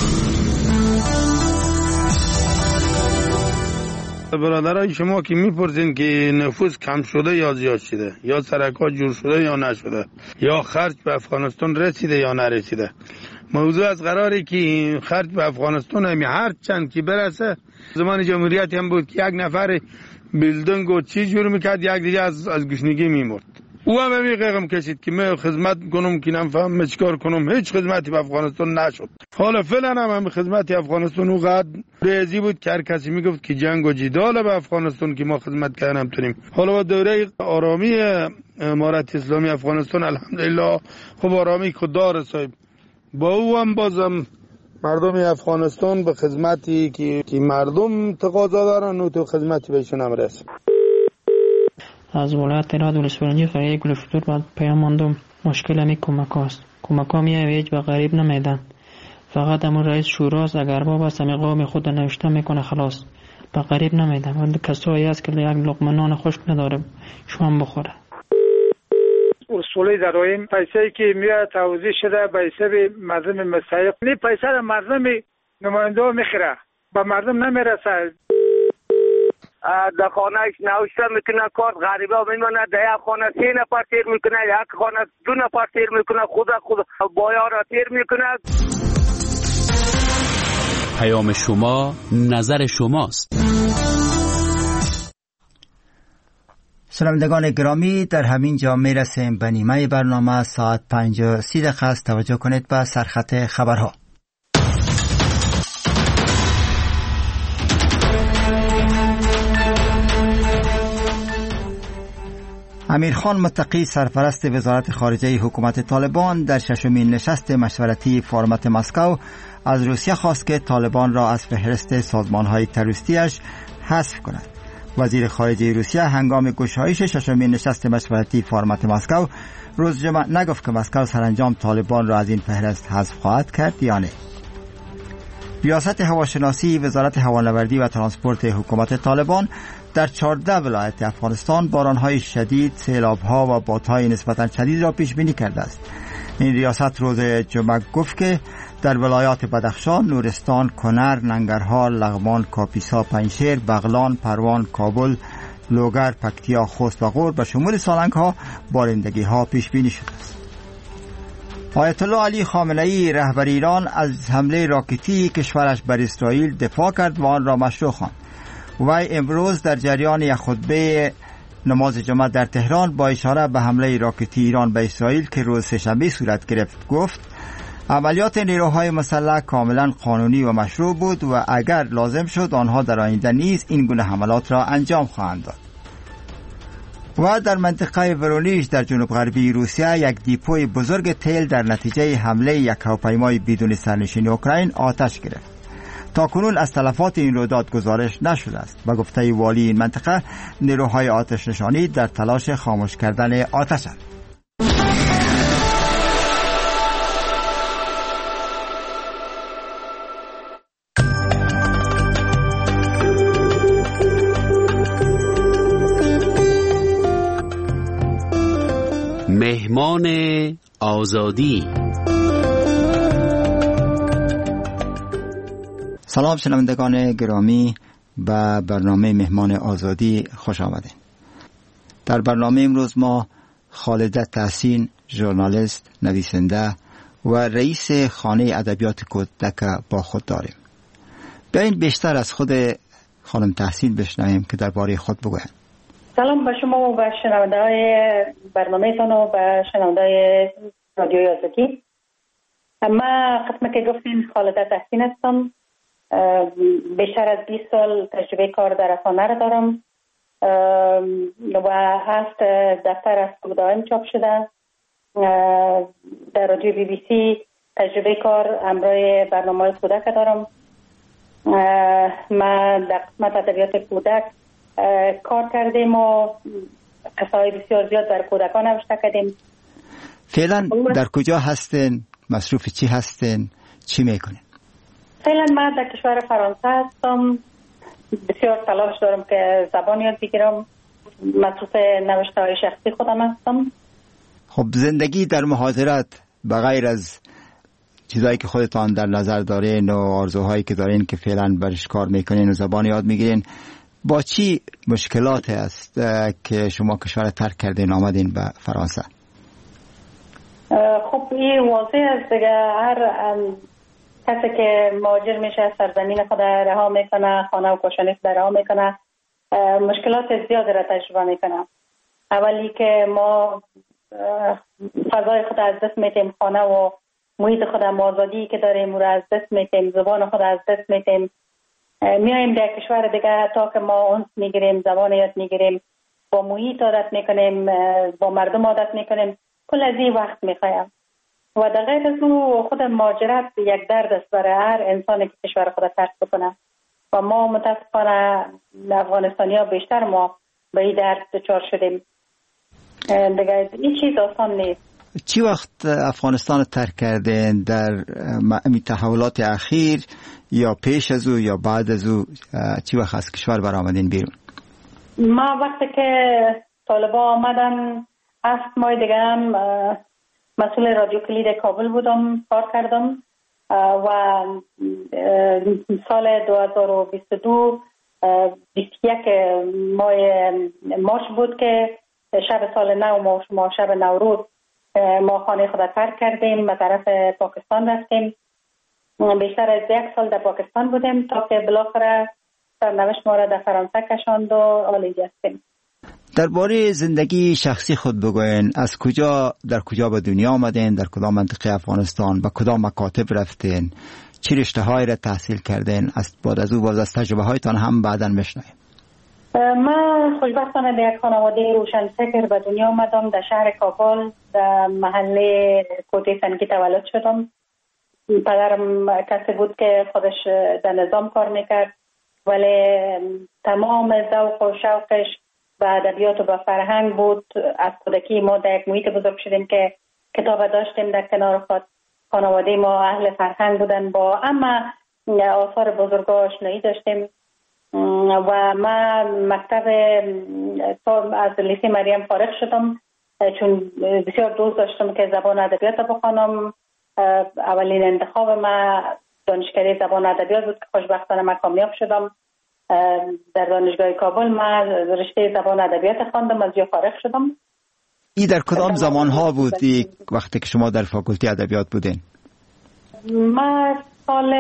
برادرای شما که میپرسین که نفوس کم شده یا زیاد شده، یا سرکات جور شده یا نشده، یا خرج به افغانستان رسیده یا نرسیده، موضوع از قراری که خرج به افغانستان هر چند که برسه، زمان جمهوریت هم بود که یک نفر بیلدنگ و چیز جور میکرد، یک دیگه از گشنگی میمرد. او هم میقیقم کشید که من خدمت کنم که نفهم چیکار کنم، هیچ خدمتی به افغانستان نشد. حالا فعلا هم خدمتی افغانستان اونقدر ریزی بود که هر کسی میگفت که جنگ و جدال به افغانستان که ما خدمت کردن تونیم. حالا با دوره آرامی امارت اسلامی افغانستان الحمدلله خب آرامی خوددار صاحب، با او هم بازم مردم افغانستان به خدمتی که مردم تقاضا دارن و تو خدمتی بهشون هم رسید. از ولایت راد ولسفرنجی قریه گلفتور بعد پیام ماندم مشکل همی کمک هاست. کمک ها هیچ به غریب نمیدن، فقط همون رئیس شوراست اگر باب است همی قوم خود نوشته میکنه خلاص، به غریب نمیدن. و کسایی هست که یک لقمه نان خشک نداره شوام بخوره. اصولی داریم پیسه‌ای که میاد توزیع شده به حساب مردم مستحق، این پیسه را مردم نماینده میخره، به مردم نمیرسه. در خانهش نوشته میکنه کارت غریبه میمونه، در یک خانه 3 نفر تیر میکنه، یک خانه 2 نفر تیر میکنه، خود بایا را تیر میکنه. پیام شما نظر شماست. شنوندگان گرامی، در همین جا میرسیم به نیمه برنامه. ساعت 5:30 است. توجه کنید به سرخط خبرها. امیرخان متقی سرپرست وزارت خارجه حکومت طالبان در ششمین نشست مشورتی فرمت مسکو از روسیه خواست که طالبان را از فهرست سازمان‌های تروریستی‌اش حذف کند. وزیر خارجه روسیه هنگام گشایش ششمین نشست مشورتی فرمت مسکو روز جمعه نگفت که مسکو سرانجام طالبان را از این فهرست حذف خواهد کرد یا نه. ریاست هواشناسی وزارت هوانوردی و ترانسپورت حکومت طالبان در 14 ولایت افغانستان بارانهای شدید، سیلاب‌ها و بادهای نسبتاً شدید را پیش بینی کرده است. این ریاست روز جمعه گفت که در ولایات بدخشان، نورستان، کنر، ننگرهار، لغمان، کاپیسا، پنجشیر، بغلان، پروان، کابل، لوگر، پکتیا، خوست و غور به شمول سالنگ‌ها بارندگی‌ها پیش بینی شده است. آیت الله علی خامنه‌ای رهبر ایران از حمله راکتی کشورش بر اسرائیل دفاع کرد و آن را مشروع خواند. وی امروز در جریان یک خطبه نماز جمعه در تهران با اشاره به حمله راکتی ایران به اسرائیل که روز سه‌شنبه صورت گرفت گفت عملیات نیروهای مسلح کاملا قانونی و مشروع بود و اگر لازم شد آنها در آینده نیز این گونه حملات را انجام خواهند داد. و در منطقه ورونیژ در جنوب غربی روسیه یک دیپوی بزرگ تیل در نتیجه حمله یک هواپیمای بدون سرنشین اوکراین آتش گرفت. تاکنون از تلفات این رویداد گزارش نشده است. به گفته والی این منطقه نیروهای آتش نشانی در تلاش خاموش کردن آتشند. مهمان آزادی. سلام شنوندگان گرامی، به برنامه مهمان آزادی خوش آمدید. در برنامه امروز ما خالده تحسین، ژورنالیست، نویسنده و رئیس خانه ادبیات کودک با خود داریم. بیاین بیشتر از خود خانم تحسین بشنویم که درباره خود بگویند. سلام به شما و به شنونده‌های برنامه‌تان و به شنونده‌های رادیوی آزادی. من قسمت که گفتین خالده تحسین هستم. بیشتر از 20 سال تجربه کار در رسانه را دارم و 7 دفتر از دائم چاپ شده. در رادیو بی بی سی تجربه کار همراه برنامه‌های کودک دارم. من در قسمت ادبیات کودک کار کردیم و قصه‌های بسیار زیاد در کودکان نوشته کردیم. فعلا در کجا هستین؟ مصروف چی هستین؟ چی میکنین؟ فعلا من در کشور فرانسه هستم. بسیار تلاش دارم که زبان یاد بگیرم. مصروف نوشته‌های شخصی خودم هستم. خب زندگی در مهاجرت به غیر از چیزایی که خودتان در نظر دارین و آرزوهایی که دارین که فعلا برش کار میکنین و زبان یاد میگیرین، با چی مشکلات است که شما کشور ترک کردین آمدین به فرانسه؟ خب این واضح است دیگه. هر کسی که مهاجر میشه سرزمین خود رها میکنه، خانه و کاشانه خود رها میکنه، مشکلات زیاد را تجربه میکنه. اولی که ما فضای خود از دست میتیم، خانه و محیط خود آزادی که داریم را از دست میتیم، زبان خود از دست میتیم. میایم در کشور دیگه تا که ما اونس میگیریم، زبان یاد میگیریم، با محیط عادت میکنیم، با مردم عادت میکنیم. کل از این وقت میخوایم و در غیر از او خود مهاجرت یک درد است برای هر انسانی که کشور خود ترک بکنه و ما متاسفانه افغانستانی ها بیشتر ما به این درد دچار شدیم. دیگه این چیز آسان نیست. چی وقت افغانستان رو ترک کردین؟ در تحولات اخیر یا پیش از او یا بعد از او چی وقت از کشور برآمدین بیرون؟ ما وقتی که طالبان آمدن 7 ماه دیگه هم مسئول رادیو کلید کابل بودم، کار کردم و سال 2022 21 ماه مارچ بود که شب سال نو ما شب نوروز ما خانه خود ترک کردیم به طرف پاکستان رفتیم. بیشتر از 1 سال در پاکستان بودیم تا که بالاخره سرنوشت ما را در فرانسه کشاند و آلیج هستیم. درباره زندگی شخصی خود بگوین، از در کجا به دنیا آمدین، در کدام منطقه افغانستان، به کدام مکاتب رفتین، چه رشته‌هایی را تحصیل کردین؟ بعد از او باز از تجربه هایتان هم بعداً بشنویم. من خوشبختانه در یک خانواده روشنفکر به دنیا آمدم. در شهر کابل در محله کوته سنگی تولد شدم. پدرم کسی بود که خودش در نظام کار میکرد، ولی تمام ذوق و شوقش به ادبیات و به فرهنگ بود. از کودکی ما در یک محیط بزرگ شدیم که کتاب داشتیم در کنار خود. خانواده ما اهل فرهنگ بودن، با اما آثار بزرگا آشنایی داشتیم و من مکتب از لیسه مریم فارغ شدم چون بسیار دوست داشتم که زبان ادبیات بخوانم. اولین انتخاب من دانشکده زبان ادبیات بود که خوشبختانه من کامیاب شدم. در دانشگاه کابل من رشته زبان ادبیات خواندم، از جا فارغ شدم. این در کدام زمانها بود وقتی که شما در فاکولته ادبیات بودین؟ من سال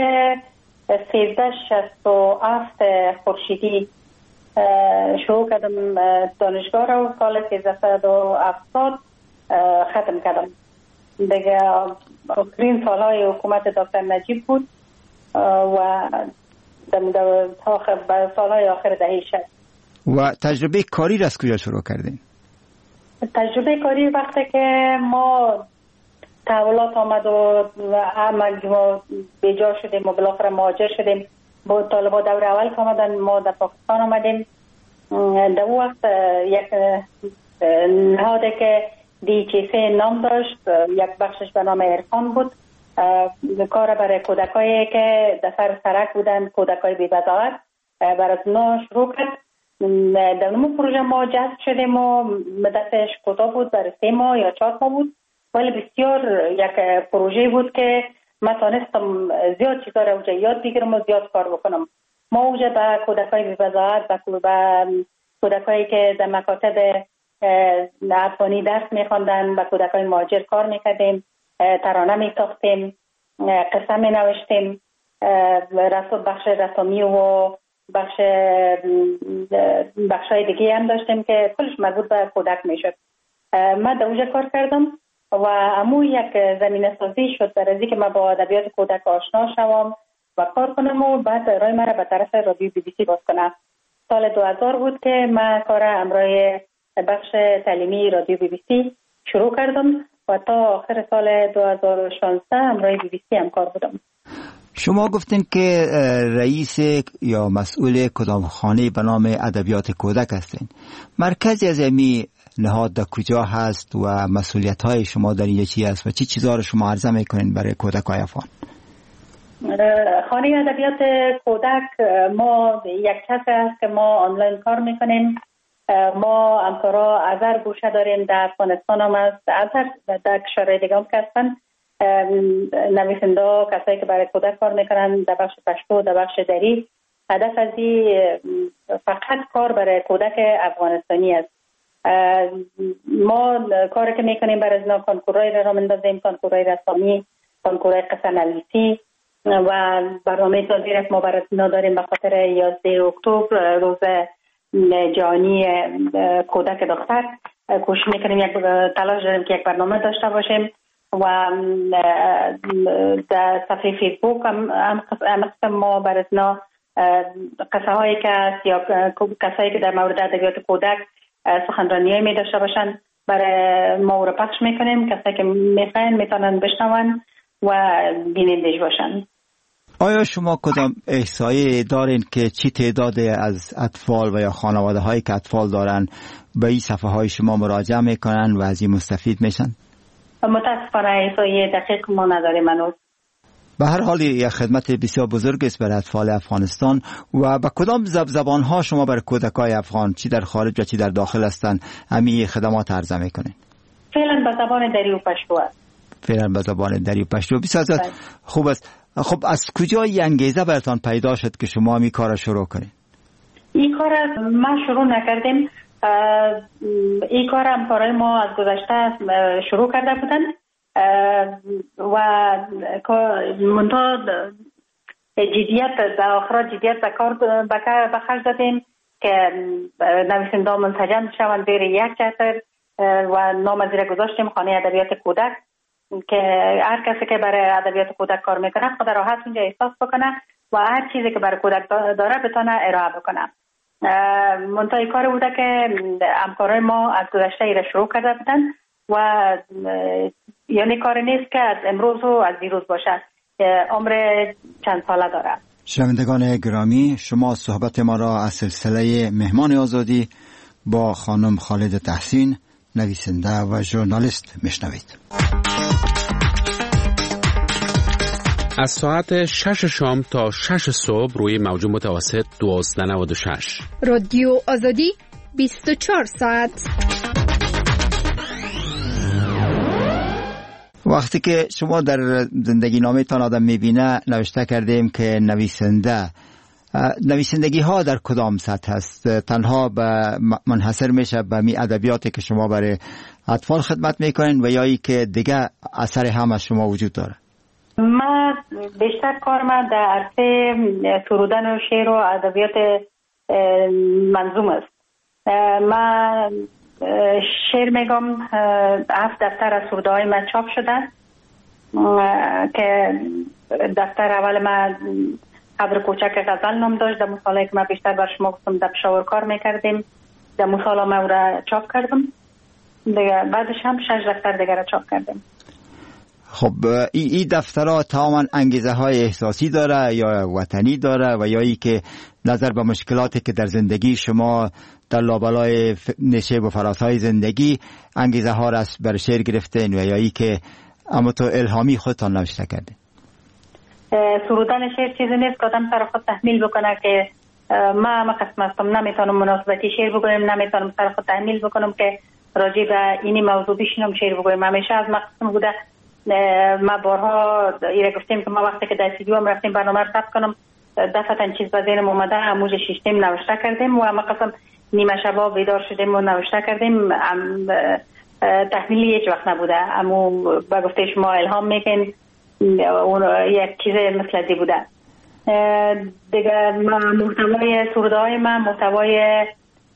1367 خورشیدی شروع کردم دانشگاه را و سال 1370 ختم کردم. دیگه آخرین سالهای حکومت دکتر نجیب بود و در سالهای آخر دهه 60. و تجربه کاری را از کجا شروع کردین؟ تجربه کاری وقتی که ما تحولات آمد و ما بیجا شدیم و بالاخره مهاجر شدیم، با طالبا دور اول که آمدن ما در پاکستان آمدیم. در اون وقت یک نهاده که DHC نام داشت، یک بخشش به نام عرفان بود، کار برای کودکایی که در سر سرک بودن، کودکای بی بضاعت، برای اونا شروع کرد. در اون پروژه ما جذب شدیم و مدتش کوتاه بود، برای 3 ماه یا 4 ماه بود، ولی بسیار یک پروژه بود که من تانستم زیاد چیزا رو یاد بگیرم و زیاد کار بکنم. ما اونجا به کودکای بی بضاعت، به کودکایی که در مکاتب افغانی درس میخواندن، به کودکای مهاجر کار میکردیم، ترانه میساختیم، قصه مینوشتیم، بخش رسامی و بخشای دیگه هم داشتیم که کلش مربوط به کودک میشد. من در اونجا کار کردم و امو یک زمینه سازی شد برای اینکه من با ادبیات کودک آشنا شوم و کار کنم و بعد راه مرا به طرف رادیو BBC باز کنم. سال 2000 بود که من کار امرای بخش تعلیمی رادیو BBC شروع کردم و تا آخر سال 2016 امرای BBC هم کار بودم. شما گفتین که رئیس یا مسئول کدام خانه به نام ادبیات کودک هستین. مرکزی از امی نهاد در کجا هست و مسئولیت های شما در اینجا چی هست و چی چیزها رو شما عرضه میکنین برای کودکای افغان؟ خانه ادبیات کودک ما یک کس هست که ما آنلاین کار میکنیم. ما همکارا از هر گوشه داریم، در افغانستان هم هست، در کشورهای دیگه هم هستن نویسنده، کسایی که برای کودک کار میکنن در بخش پشتو، در بخش دری. هدف از فقط کار برای کودک افغانستانی است. ما کاری که میکنیم برای ازنا کنکورای را مندازیم، کنکورای رسامی، کنکورای قصه نویسی و برنامه سازی را ما برای ازنا داریم به خاطر 11 اکتبر روز جهانی کودک دختر. کوشش میکنیم یک تلاش داریم که یک برنامه داشته باشیم و در صفحه فیسبوک هم ما برای ازنا قصه هایی که هست یا کسایی که در مورد ادبیات کودک سخنرانی می داشته باشن برای ما رو پخش میکنیم. کسایی که میخواین میتونن بشنون و بینندش باشن. آیا شما کدام احصایی دارین که چی تعداد از اطفال و یا خانواده هایی که اطفال دارن به این صفحه های شما مراجعه میکنن و از این مستفید میشن؟ متاسفانه احصایی دقیق ما نداریم هنوز. به هر حال یک خدمت بسیار بزرگ است برای اطفال افغانستان. و به کدام زبان ها شما برای کودکای افغان چی در خارج و چی در داخل هستند همین خدمات عرضه میکنین؟ فعلا به زبان دری و پشتو است. فعلا به زبان دری و پشتو. بسیار خوب است. خب از کجا این انگیزه براتون پیدا شد که شما این کار شروع کنین؟ این کار ما شروع نکردیم. این کار همکارای ما از گذشته شروع کرده بودن و منتها جدیت در آخر جدیت به کار بخش دادیم که نویسنده منسجم شوند زیر یک چتر و نام زیر گذاشتیم خانه ادبیات کودک که هر کسی که برای ادبیات کودک کار میکنه خود راحت اونجا احساس بکنه و هر چیزی که برای کودک داره بتونه ارائه بکنه. منتهای کار بوده که همکارای ما از گذشته ای را شروع کرده بودن و یعنی کار نیست که از امروز و از دیروز باشه، عمر چند ساله داره. شنوندگان گرامی، شما صحبت ما را از سلسله مهمان آزادی با خانم خالد تحسین، نویسنده و ژورنالیست میشنوید. از ساعت 6 شام تا 6 صبح روی موج متوسط 1296 رادیو آزادی 24 ساعت. وقتی که شما در زندگی نامه تان آدم میبینه نوشته کردیم که نویسندگی ها در کدام سطح هست؟ تنها منحصر میشه به می ادبیاتی که شما برای اطفال خدمت میکنین و یا ای که دیگه اثر هم از شما وجود داره؟ من بیشتر کار من در عرصه سرودن و شعر و ادبیات منظوم است. من شعر میگم 7 دفتر از سروده های من چاپ شده که دفتر اول من قبر کوچک غزل نام داشت. در مصالحه که من بیشتر بر شما گفتم در پشاور کار میکردیم، در مصالحه من او را چاپ کردم دیگه. بعدش هم 6 دفتر دیگر را چاپ کردیم. خب این دفترها تماما انگیزه های احساسی داره یا وطنی داره و یا ای که نظر به مشکلاتی که در زندگی شما در لابلای نشیب و فراسای زندگی انگیزه ها را بر شعر گرفتین و یا ای که اما تو الهامی خودتان نوشته کردین؟ سرودن شعر چیزی نیست که آدم سر خود تحمیل بکنه که ما قسم هستم، نمیتونم مناسبتی شعر بگویم، نمیتونم سر خود تحمیل بکنم که راجع به اینی موضوع بشینم شعر بگویم. همیشه از مقصد بوده. ما بارها ایره گفتیم که ما وقتی که در استودیو هم رفتیم برنامه رو ثبت کنم دفعتا چیز به ذهنم اومده، اموج شیشتیم نوشته کردیم و ما قسم نیمه شبا بیدار شدیم و نوشته کردیم. تحمیلی هیچ وقت نبوده، اما با گفته شما الهام میکن اون یک چیز مثل دی بوده دیگه. محتوای سروده های من محتوای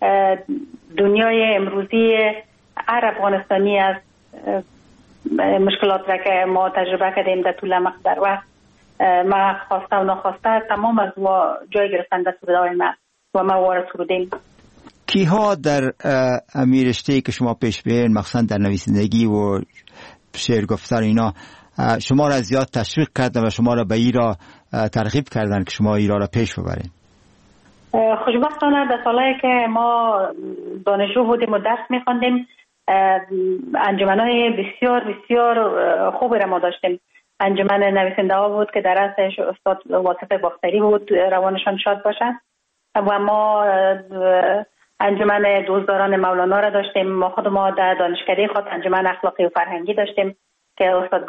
دنیای امروزی هر افغانستانی است. مشکلات را که ما تجربه کردیم در طول مقدار وقت، ما خواسته و ناخواسته تمام از ما جای گرفتن در سروده های من و ما وارد سرودیم. کیها در رشته‌ای که شما پیش برین، مخصوصا در نویسندگی و شعر گفتن اینا، شما را زیاد تشویق کردن و شما را به ای را ترغیب کردن که شما ای را پیش ببرین؟ خوشبختانه در سالهایی که ما دانشجو بودیم و درس می‌خواندیم انجمن‌های بسیار بسیار خوبی را ما داشتیم. انجمن نویسنده ها بود که در رأسش استاد واصف باختری بود، روانشان شاد باشد، و ما انجمن دوستداران مولانا را داشتیم. ما خود ما در دانشکده خود انجمن اخلاقی و فرهنگی داشتیم که استاد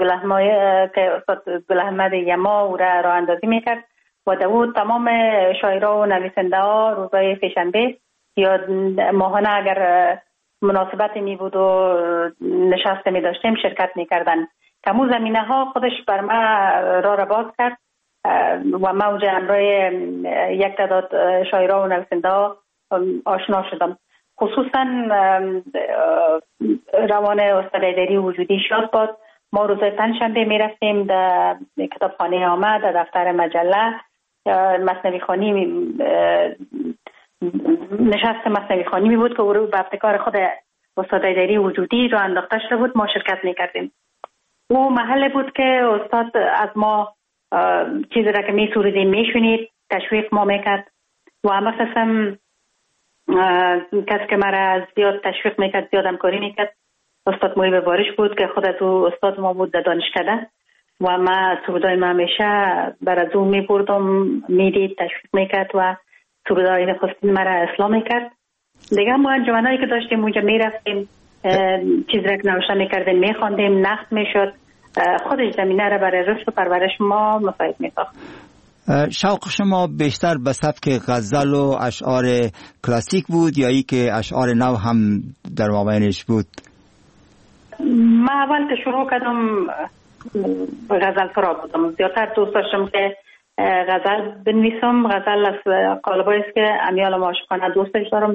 گل احمد یما او را راه اندازی میکرد و داود تمام شاعرها و نویسنده ها روزهای سه‌شنبه یا ماهانه اگر مناسبتی می بود و نشست می داشتیم شرکت می کردن. کمو زمینه ها خودش بر ما را باز کرد و ما اوجه همراه یک تعداد شاعرها و نویسنده ها آشنا شدم. خصوصا روان استاد ایدری وجودی شاد باد. ما روزهای پنجشنبه می رفتیم در کتابخانه آمد، در دفتر مجله مثنوی خوانی نشست مثنوی خوانی می بود که او به ابتکار خود استاد ایدری وجودی را انداخته شده بود. ما شرکت می کردیم. او محل بود که استاد از ما چیزی را که می سوریدیم می شونید، تشویق ما می کرد و همه قسم کسی که مرا زیاد تشویق می کرد، زیاد همکاری می کرد، استاد محیب بارش بود که خود از او استاد ما بود در دانشکده و ما سرودای ما همیشه بر از او می بردم، می دید، تشویق می کرد و سرودای نخستین مرا اصلاح می کرد. دیگه ما انجمنایی که داشتیم اونجا می رفتیم، چیز را که نوشته می کردیم می خواندیم، نقد می شد. خودش زمینه را برای رشد و پرورش ما مساعد می ساخت. شوق شما بیشتر به سبک غزل و اشعار کلاسیک بود یا ای که اشعار نو هم در مابینش بود؟ من اول که شروع کردم غزل سرا بودم. زیادتر دوست داشتم که غزل بنویسم. غزل از قالبایی است که امیال عاشقانه دوستش دارم.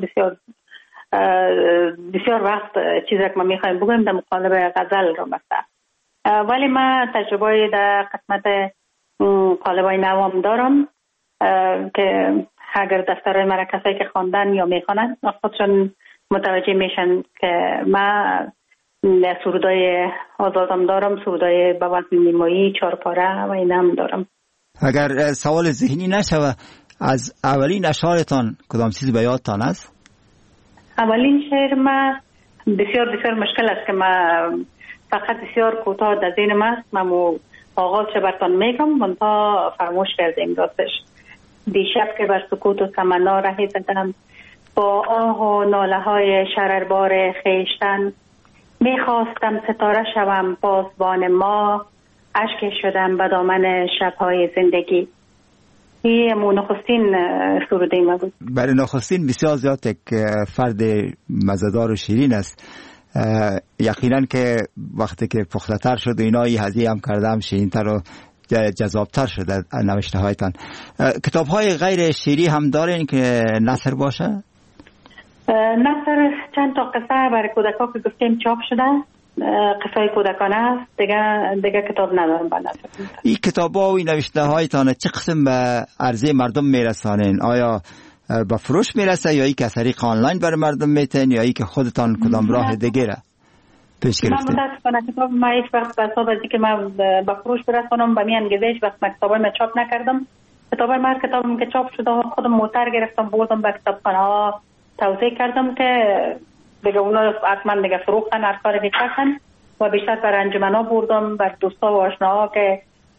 بسیار وقت چیزی که ما میخوایم بگویم در مقابل غزل رو مثلا. ولی من تجربه در قسمت قالبای نوام دارم که اگر دفترهای مرا کسایی که خواندن یا میخوانند خودشون متوجه میشن که من سرودای آزادم دارم، سرودای به وزن نیمایی، چارپاره و این هم دارم. اگر سوال ذهنی نشوه، از اولین اشعارتان کدام چیز به یادتان است؟ اولین شعر من بسیار مشکل است که من فقط بسیار کوتاه در ذهنم است. من آغازش براتون میگم منتها فراموش کردیم راستش. دیشب که بر سکوت و تمنا رهی زدم، با آه و ناله های شرربار خیشتن، میخواستم ستاره شوم بازبان ما، اشک شدم به دامن شبهای زندگی. این نخستین سروده ما بود. برای نخستین بسیار زیاد یک فرد مزدار و شیرین است. یقینا که وقتی که پخته تر شد اینا هزی هم کردم شیرین تر و جذابتر شد نوشته هایتان. کتاب های غیر شیری هم دارین که نثر باشه؟ نثر چند تا قصه برای کودکان که گفتیم چاپ شده، قصه کودکانه است. دیگه کتاب ندارم با نثر. این کتاب ها و این نوشته هایتان چه قسم به عرضه مردم میرسانین؟ آیا با فروش میرسه یا ای که طریق آنلاین برای مردم میتین یا ای که خودتان کدام راه دیگه را پیش گرفتین؟ من متاسفانه کتاب ما هیچ وقت به حساب از اینکه من با فروش برسانم به می انگیزه هیچ وقت کتابای ما چاپ نکردم. کتابای که چاپ شده خودم موتر گرفتم بردم به کتابخانه ها توزیع کردم که دیگه اونا حتما دیگه فروختن هر کاری میکردن و بیشتر بر انجمنا بردم، بر دوستا و آشناها که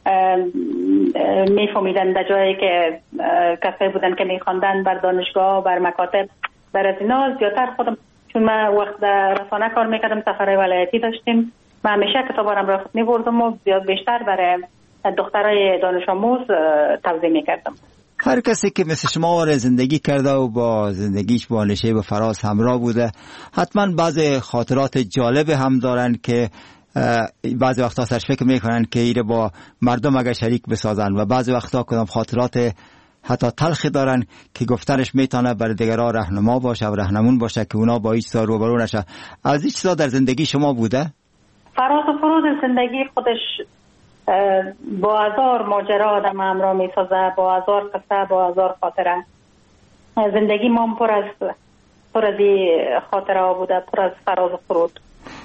میفهمیدن در جایی که کسایی بودن که میخواندن، بر دانشگاه، بر مکاتب، بر از اینا زیادتر خودم، چون من وقت رسانه کار میکردم، سفرهای ولایتی داشتیم، من همیشه کتابارم را خود میبردم و بیشتر برای دخترای دانش آموز توزیع میکردم. هر کسی که مثل شما زندگی کرده و با زندگیش با نشیب و فراز همراه بوده حتما بعض خاطرات جالب هم دارن که بعضی وقتا سرش فکر میکنن که ایره با مردم اگر شریک بسازن و بعضی وقتا کدام خاطرات حتی تلخی دارن که گفتنش میتونه برای دیگران راهنما باشه و راهنمون باشه که اونا با هیچ چیزا روبرو نشه. از این چیزا در زندگی شما بوده؟ فراز و فرود زندگی خودش با هزار ماجرا آدم همراه میسازه، با هزار قصه، با هزار خاطره. زندگی ما پر از خاطره ها بوده، پر از فراز و فرود.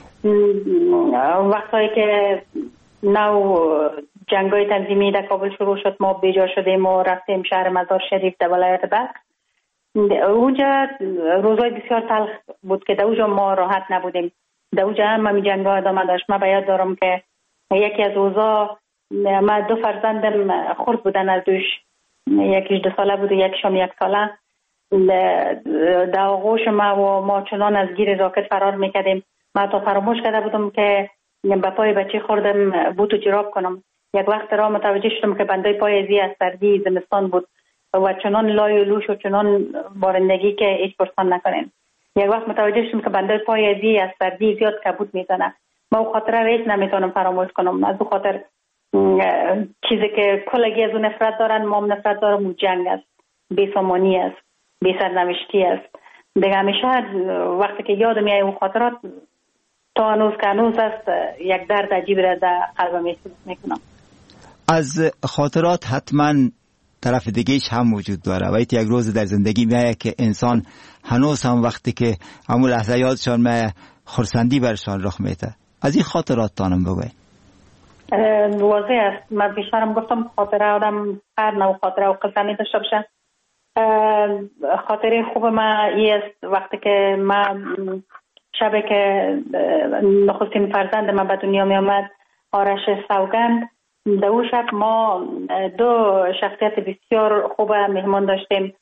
وقتی که نو جنگای تنظیمی در کابل شروع شد، ما بیجا شدیم و رفتیم شهر مزار شریف در ولایت بلخ. اونجا روزای بسیار تلخ بود که در اونجا ما راحت نبودیم. در اونجا هم همی جنگا ادامه داشت. من باید دارم که یکی از روزا من 2 فرزندم خرد بودن از دوش، یکیش 2 ساله بود و یکیشم 1 ساله. در آغوش ما چنان از گیر راکت فرار میکردیم. من تا فراموش کرده بودم که به پای بچه خوردم بوت و جراب کنم. یک وقت را متوجه شدم که بندای پای ازی از سردی زمستان بود و چنان لای و لوش و چنان بارندگی که هیچ پرسان نکنین. یک وقت متوجه شدم که بندای پای ازی از سردی زیاد کبود میزنه. ما او خاطره هیچ نمیتونم فراموش کنم. از او خاطر چیزی که کلگی از اون نفرت دارن، ما هم نفرت دارم، اون جنگ است، بی‌سامانی است، بی‌سرنوشتی است. دیگه همیشه وقتی که یادم میاد اون خاطرات تا هنوز است، یک درد عجیب را در قلبم محسوس میکنم. از خاطرات حتما طرف دیگهش هم وجود داره و یک روز در زندگی میاد که انسان هنوز هم وقتی که همون لحظه یادشان میاد خرسندی برشان رخ میده. از این خاطرات تانم بگوی. واضح است. من بیشترم گفتم خاطره آدم هر نوع خاطره و قصه می داشته باشه. خاطره خوب من این است وقتی که من شب که نخستین فرزند من به دنیا می آمد، آرش سوگند، در اون شب ما 2 شخصیت بسیار خوب مهمان داشتیم،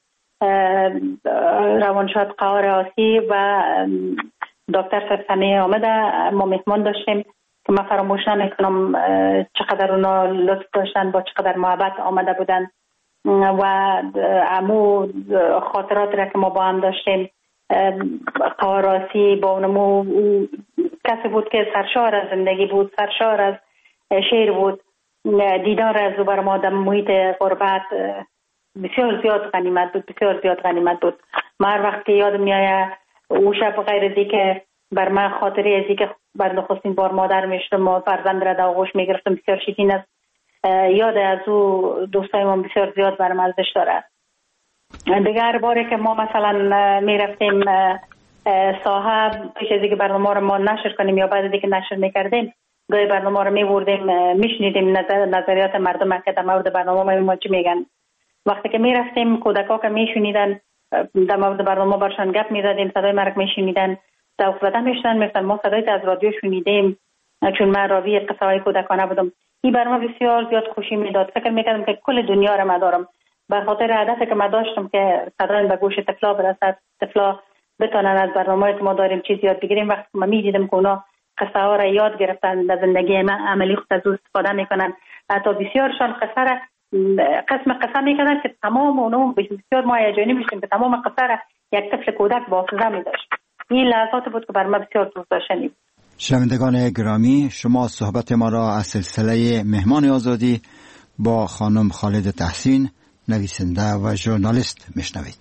روانشاد قهار آسی و دکتر سرسمه آمده. ما مهمان داشتیم که من فراموش نمیکنم چقدر اونا لطف داشتن، با چقدر محبت آمده بودن و امو خاطرات را که ما با هم داشتیم، قواراسی با اونمو کسی بود که سرشار از زندگی بود، سرشار از شعر بود. دیدار از او بر ما در محیط غربت بسیار زیاد غنیمت بود، بسیار زیاد غنیمت بود. من هر وقت که یادم میاد او شب غیر از که بر من خاطری از که بر نخستین بار مادر میشتم و فرزند را در آغوش میگرفتم بسیار شیرین است. یاد از او دوستای ما بسیار زیاد برام ارزش داره. دیگر باره که ما مثلا میرفتیم صاحب پیش از اینکه برنامه رو ما نشر کنیم یا بعد از اینکه نشر میکردیم گاهی برنامه رو میبردیم میشنیدیم نظریات مردم که در مورد برنامه ما چی میگن. وقتی که میرفتیم کودکا که میشنیدن در مورد برنامه برشان گپ میزدیم، صدای مرک میشنیدن، ذوق زده میشدن، میگفتن ما صدای از رادیو شنیدیم چون من راوی قصه های کودکانه بودم. این برنامه بسیار زیاد خوشی میداد. فکر میکردم که کل دنیا رو من دارم، به خاطر هدفی که من داشتم که صدای به گوش طفلا برسد، طفلا بتونن از برنامه‌ای که ما داریم چیز یاد بگیریم. وقتی من میدیدم که اونا قصه ها را یاد گرفتن در زندگی من عملی خود از استفاده میکنن، حتی بسیارشان قصه را قسم میکردن که تمام اونو بسیار ما هیجانی میشیم که تمام قصه را یک طفل کودک با حافظه میداشت. این لحظات بود که برام بسیار دوست داشتنی. شنوندگان گرامی، شما صحبت ما را از سلسله مهمان آزادی با خانم خالد تحسین، نویسنده و ژورنالیست میشنوید.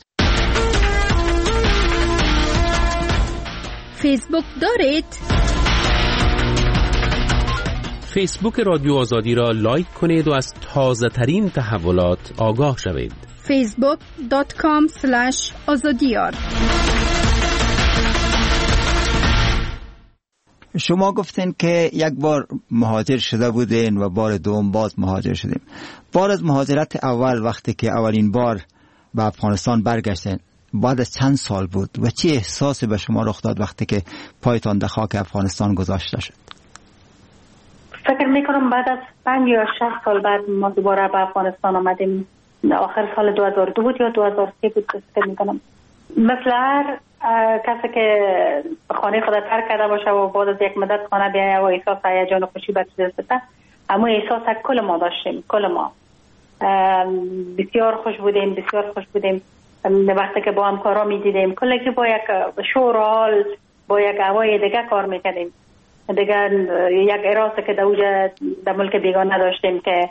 فیسبوک دارید؟ فیسبوک رادیو آزادی را لایک کنید و از تازه ترین تحولات آگاه شوید. facebook.com/azadiyar. شما گفتین که یک بار مهاجر شده بودین و بار دوم باز مهاجر شدیم. بار از مهاجرت اول وقتی که اولین بار به افغانستان برگشتین بعد از چند سال بود و چه احساسی به شما رخ داد وقتی که پایتان در خاک افغانستان گذاشته شد؟ فکر میکنم بعد از 5 یا 6 سال بعد ما دوباره به افغانستان آمدیم. آخر سال 2002 بود یا 2003 بود فکر میکنم. مثل هر کسی که خانه خود ترک کرده باشه و بعد از یک مدت خانه بیایه و احساس هیجان و خوشی به دست بده، اما احساس کل ما داشتیم، کل ما بسیار خوش بودیم، بسیار خوش بودیم. وقتی که با همکارا میدیدیم کلگی با یک شور و حال، با یک هوای دیگه کار میکردیم. دیگر یک اراسته که در ملک بیگانه داشتیم که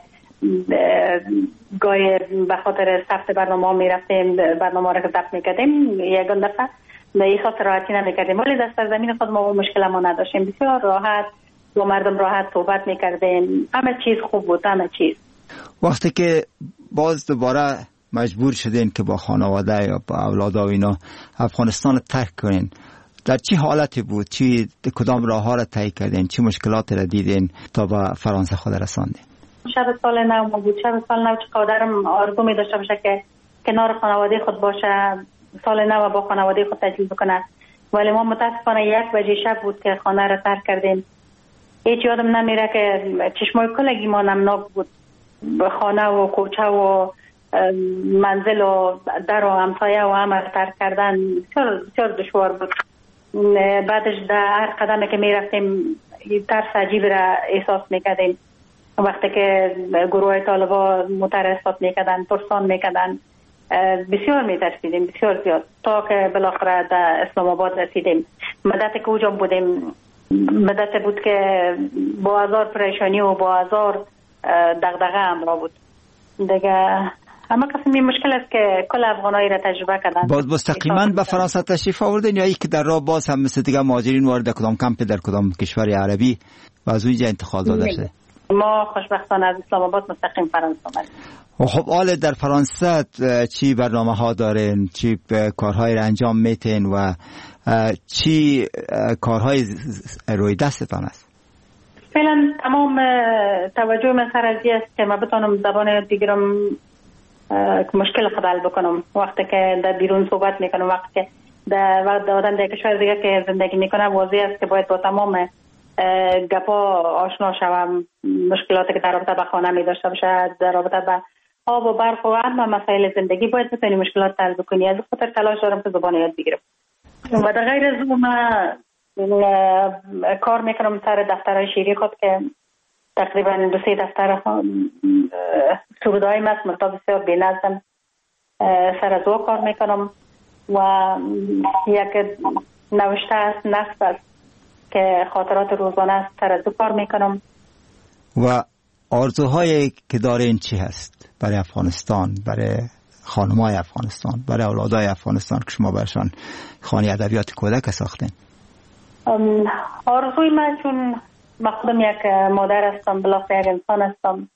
گاهی به خاطر ثبت برنامه میرفتیم، برنامه را که ضبط میکردیم یکان دفعه احساس راحتی نمیکردیم، ولی در سرزمین خود ما مشکل ما نداشتیم. بسیار راحت با مردم راحت صحبت میکردیم، همه چیز خوب بود، همه چیز. وقتی که باز دوباره مجبور شدین که با خانواده یا با اولاد و اینا افغانستان ترک کنین، در چه حالتی بود؟ کدام راه ها را طی کردین؟ چه مشکلات را دیدین تا به فرانسه خود رساندین؟ شب سال نو بود. شب سال نو چقدرم آرزو می داشته باشه که کنار خانواده خود باشه، سال نو با خانواده خود تجلیل بکنه، ولی ما متاسفانه 1 بجه شب بود که خانه را ترک کردیم. هیچ یادم نمیره که چشمای کلگی ما نمناک بود. خانه و کوچه و منزل و در و همسایه و همه ترک کردن بسیار دشوار بود. بعدش در هر قدمی که میرفتیم ترس عجیب را احساس میکردیم. وقتی که گروه طالبان مترصد میکردن، ترسان میکردن، بسیار میترسیدیم، بسیار زیاد، تا که بالاخره در اسلام آباد رسیدیم. مدت که اوجا بودیم مدت بود که با هزار پریشانی و با هزار دغدغه همراه بود دیگه. اما قسمی مشکل است که کل افغانایی را تجربه کردن. باز مستقیما به فرانسه تشریف آوردین یا ای که در راه باز هم مثل دیگه مهاجرین وارد کدام کمپ در کدام کشور عربی و از اونجا انتقال داده شده؟ ما خوشبختانه از اسلام آباد مستقیم فرانسه آمدیم. خب حال در فرانسه چی برنامه ها دارین؟ چی کارهای را انجام میتین و چی کارهای روی دستتان است؟ فعلا تمام توجه من سر از است که من بتونم زبان یاد بگیرم، مشکل حل بکنم. وقتی که در بیرون صحبت میکنم، وقتی که در آدم در کشور دیگه که زندگی میکنه، واضح است که باید با تمام گپا آشنا شوم. مشکلاتی که در رابطه به خانه می داشته باشه، در رابطه به آب و برق و همه مسائل زندگی، باید بتونی مشکلات حل بکنی. از خاطر تلاش دارم که زبان یاد بگیرم. و در غیر از اون کار میکنم سر دفترهای شیری خود که تقریبا 2-3 دفتر سرودهایم است، مرتا بسیار بی‌نظم سر از او کار میکنم و یک نوشته است، نصب است که خاطرات روزانه است، سر از او کار میکنم. و آرزوهایی که دارین چی هست برای افغانستان، برای خانمای افغانستان، برای اولادای افغانستان که شما برشان خانه ادبیات کودک ساختین؟ آرزوی من، چون من خودم یک مادر هستم، بالاخره یک انسان هستم،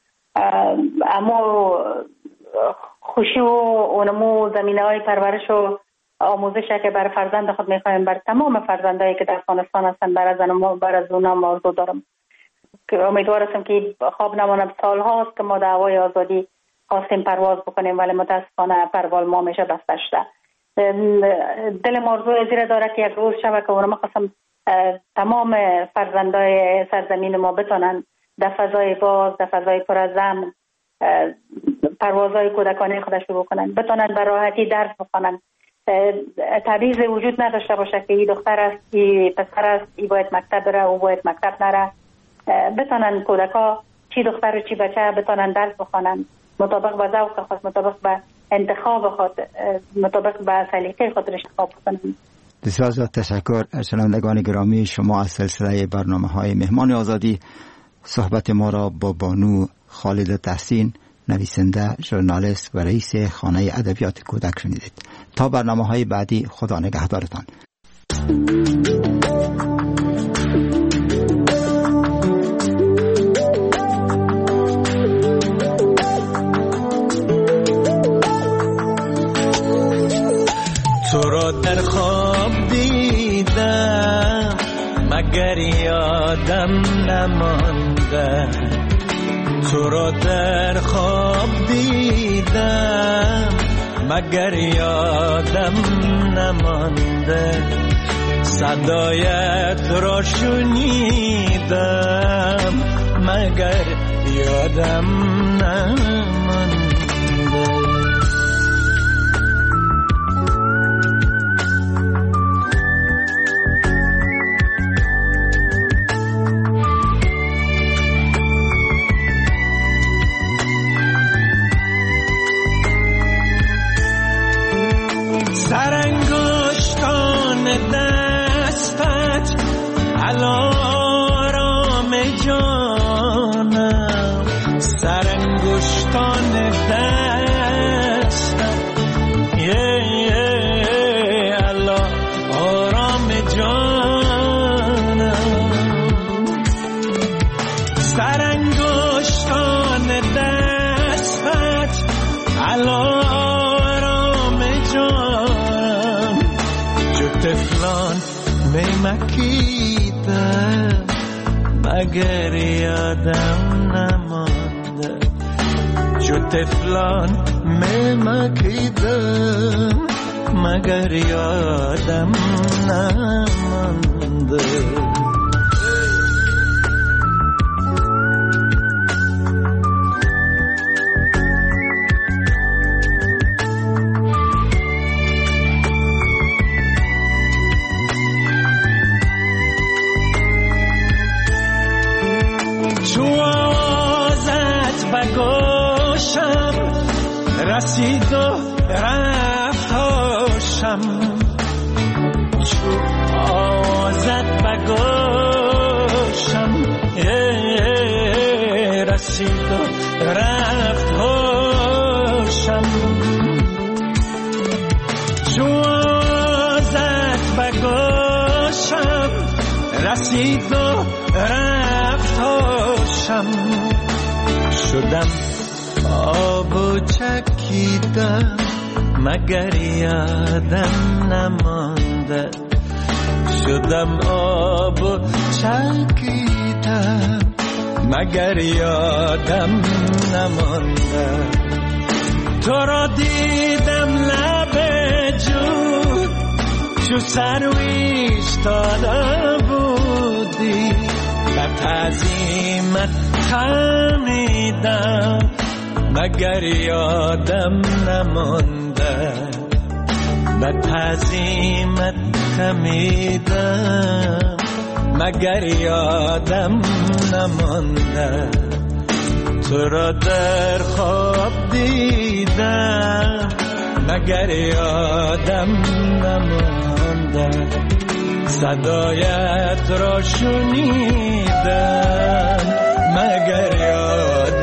اما خوشی و اونمو زمینه های پرورش و آموزش که برای فرزند خود میخوایم، برای تمام فرزندایی که در افغانستان هستن، برای از اونم آرزو دارم که امیدوار هستم که خواب نمانم. سال هاست که ما دعوای آزادی خواستیم پرواز بکنیم ولی متاسفانه پرواز ما میشه بسته شده. دل آرزو زیر داره که یک روز شبه که اونم خواستم تمام فرزندای سرزمین ما بتونن در فضای باز، در فضای پر از امن پروازهای کودکانه خودش رو بکنن، بتونن به راحتی درس بخونن، تبعیض وجود نداشته باشه که این دختر است، این پسر است، این باید مکتب بره، او باید مکتب نره. بتونن کودکا چی دختر و چی بچه بتونن درس بخونن مطابق به ذوق خود، مطابق به انتخاب خود، مطابق به سلیقه خود انتخاب کنن. بسیار زیاد تشکر. شنوندگان گرامی، شما از سلسله برنامه‌های مهمان آزادی صحبت ما را با بانو خالد تحسین، نویسنده، ژورنالیست و رئیس خانه ادبیات کودک شنیدید. تا برنامه‌های بعدی، خدا نگهدارتان. تو را در خواب دیدم مگر یادم نمانده، تو را در خواب دیدم مگر یادم نمانده، صدایت را شنیدم مگر یادم نمانده. سرانگشتان دستت علارام جانم، سرانگشتان دستت علارام جانم، سرانگشتان دستت علارام جانم، طفلان میمکیدم مگر یادم نمانده، چو طفلان میمکیدم مگر یادم نمانده. رسید و رفت هاشم، چو آوازت بگوشم رسید و رفت هاشم، چو آوازت بگوشم رسید و رفت هاشم، شدم آب و چکیدم مگر یادم نمانده، شدم آب و چکیدم مگر یادم نمانده، تو را دیدم لب جود چو سرویش داده بودی، به تعظیمت خمیدم مگر یادم نمانده، به تعظیمت خمیدم مگر یادم نمانده تو را در خواب دیدم مگر یادم نمانده صدایت را شنیدم مگر یادم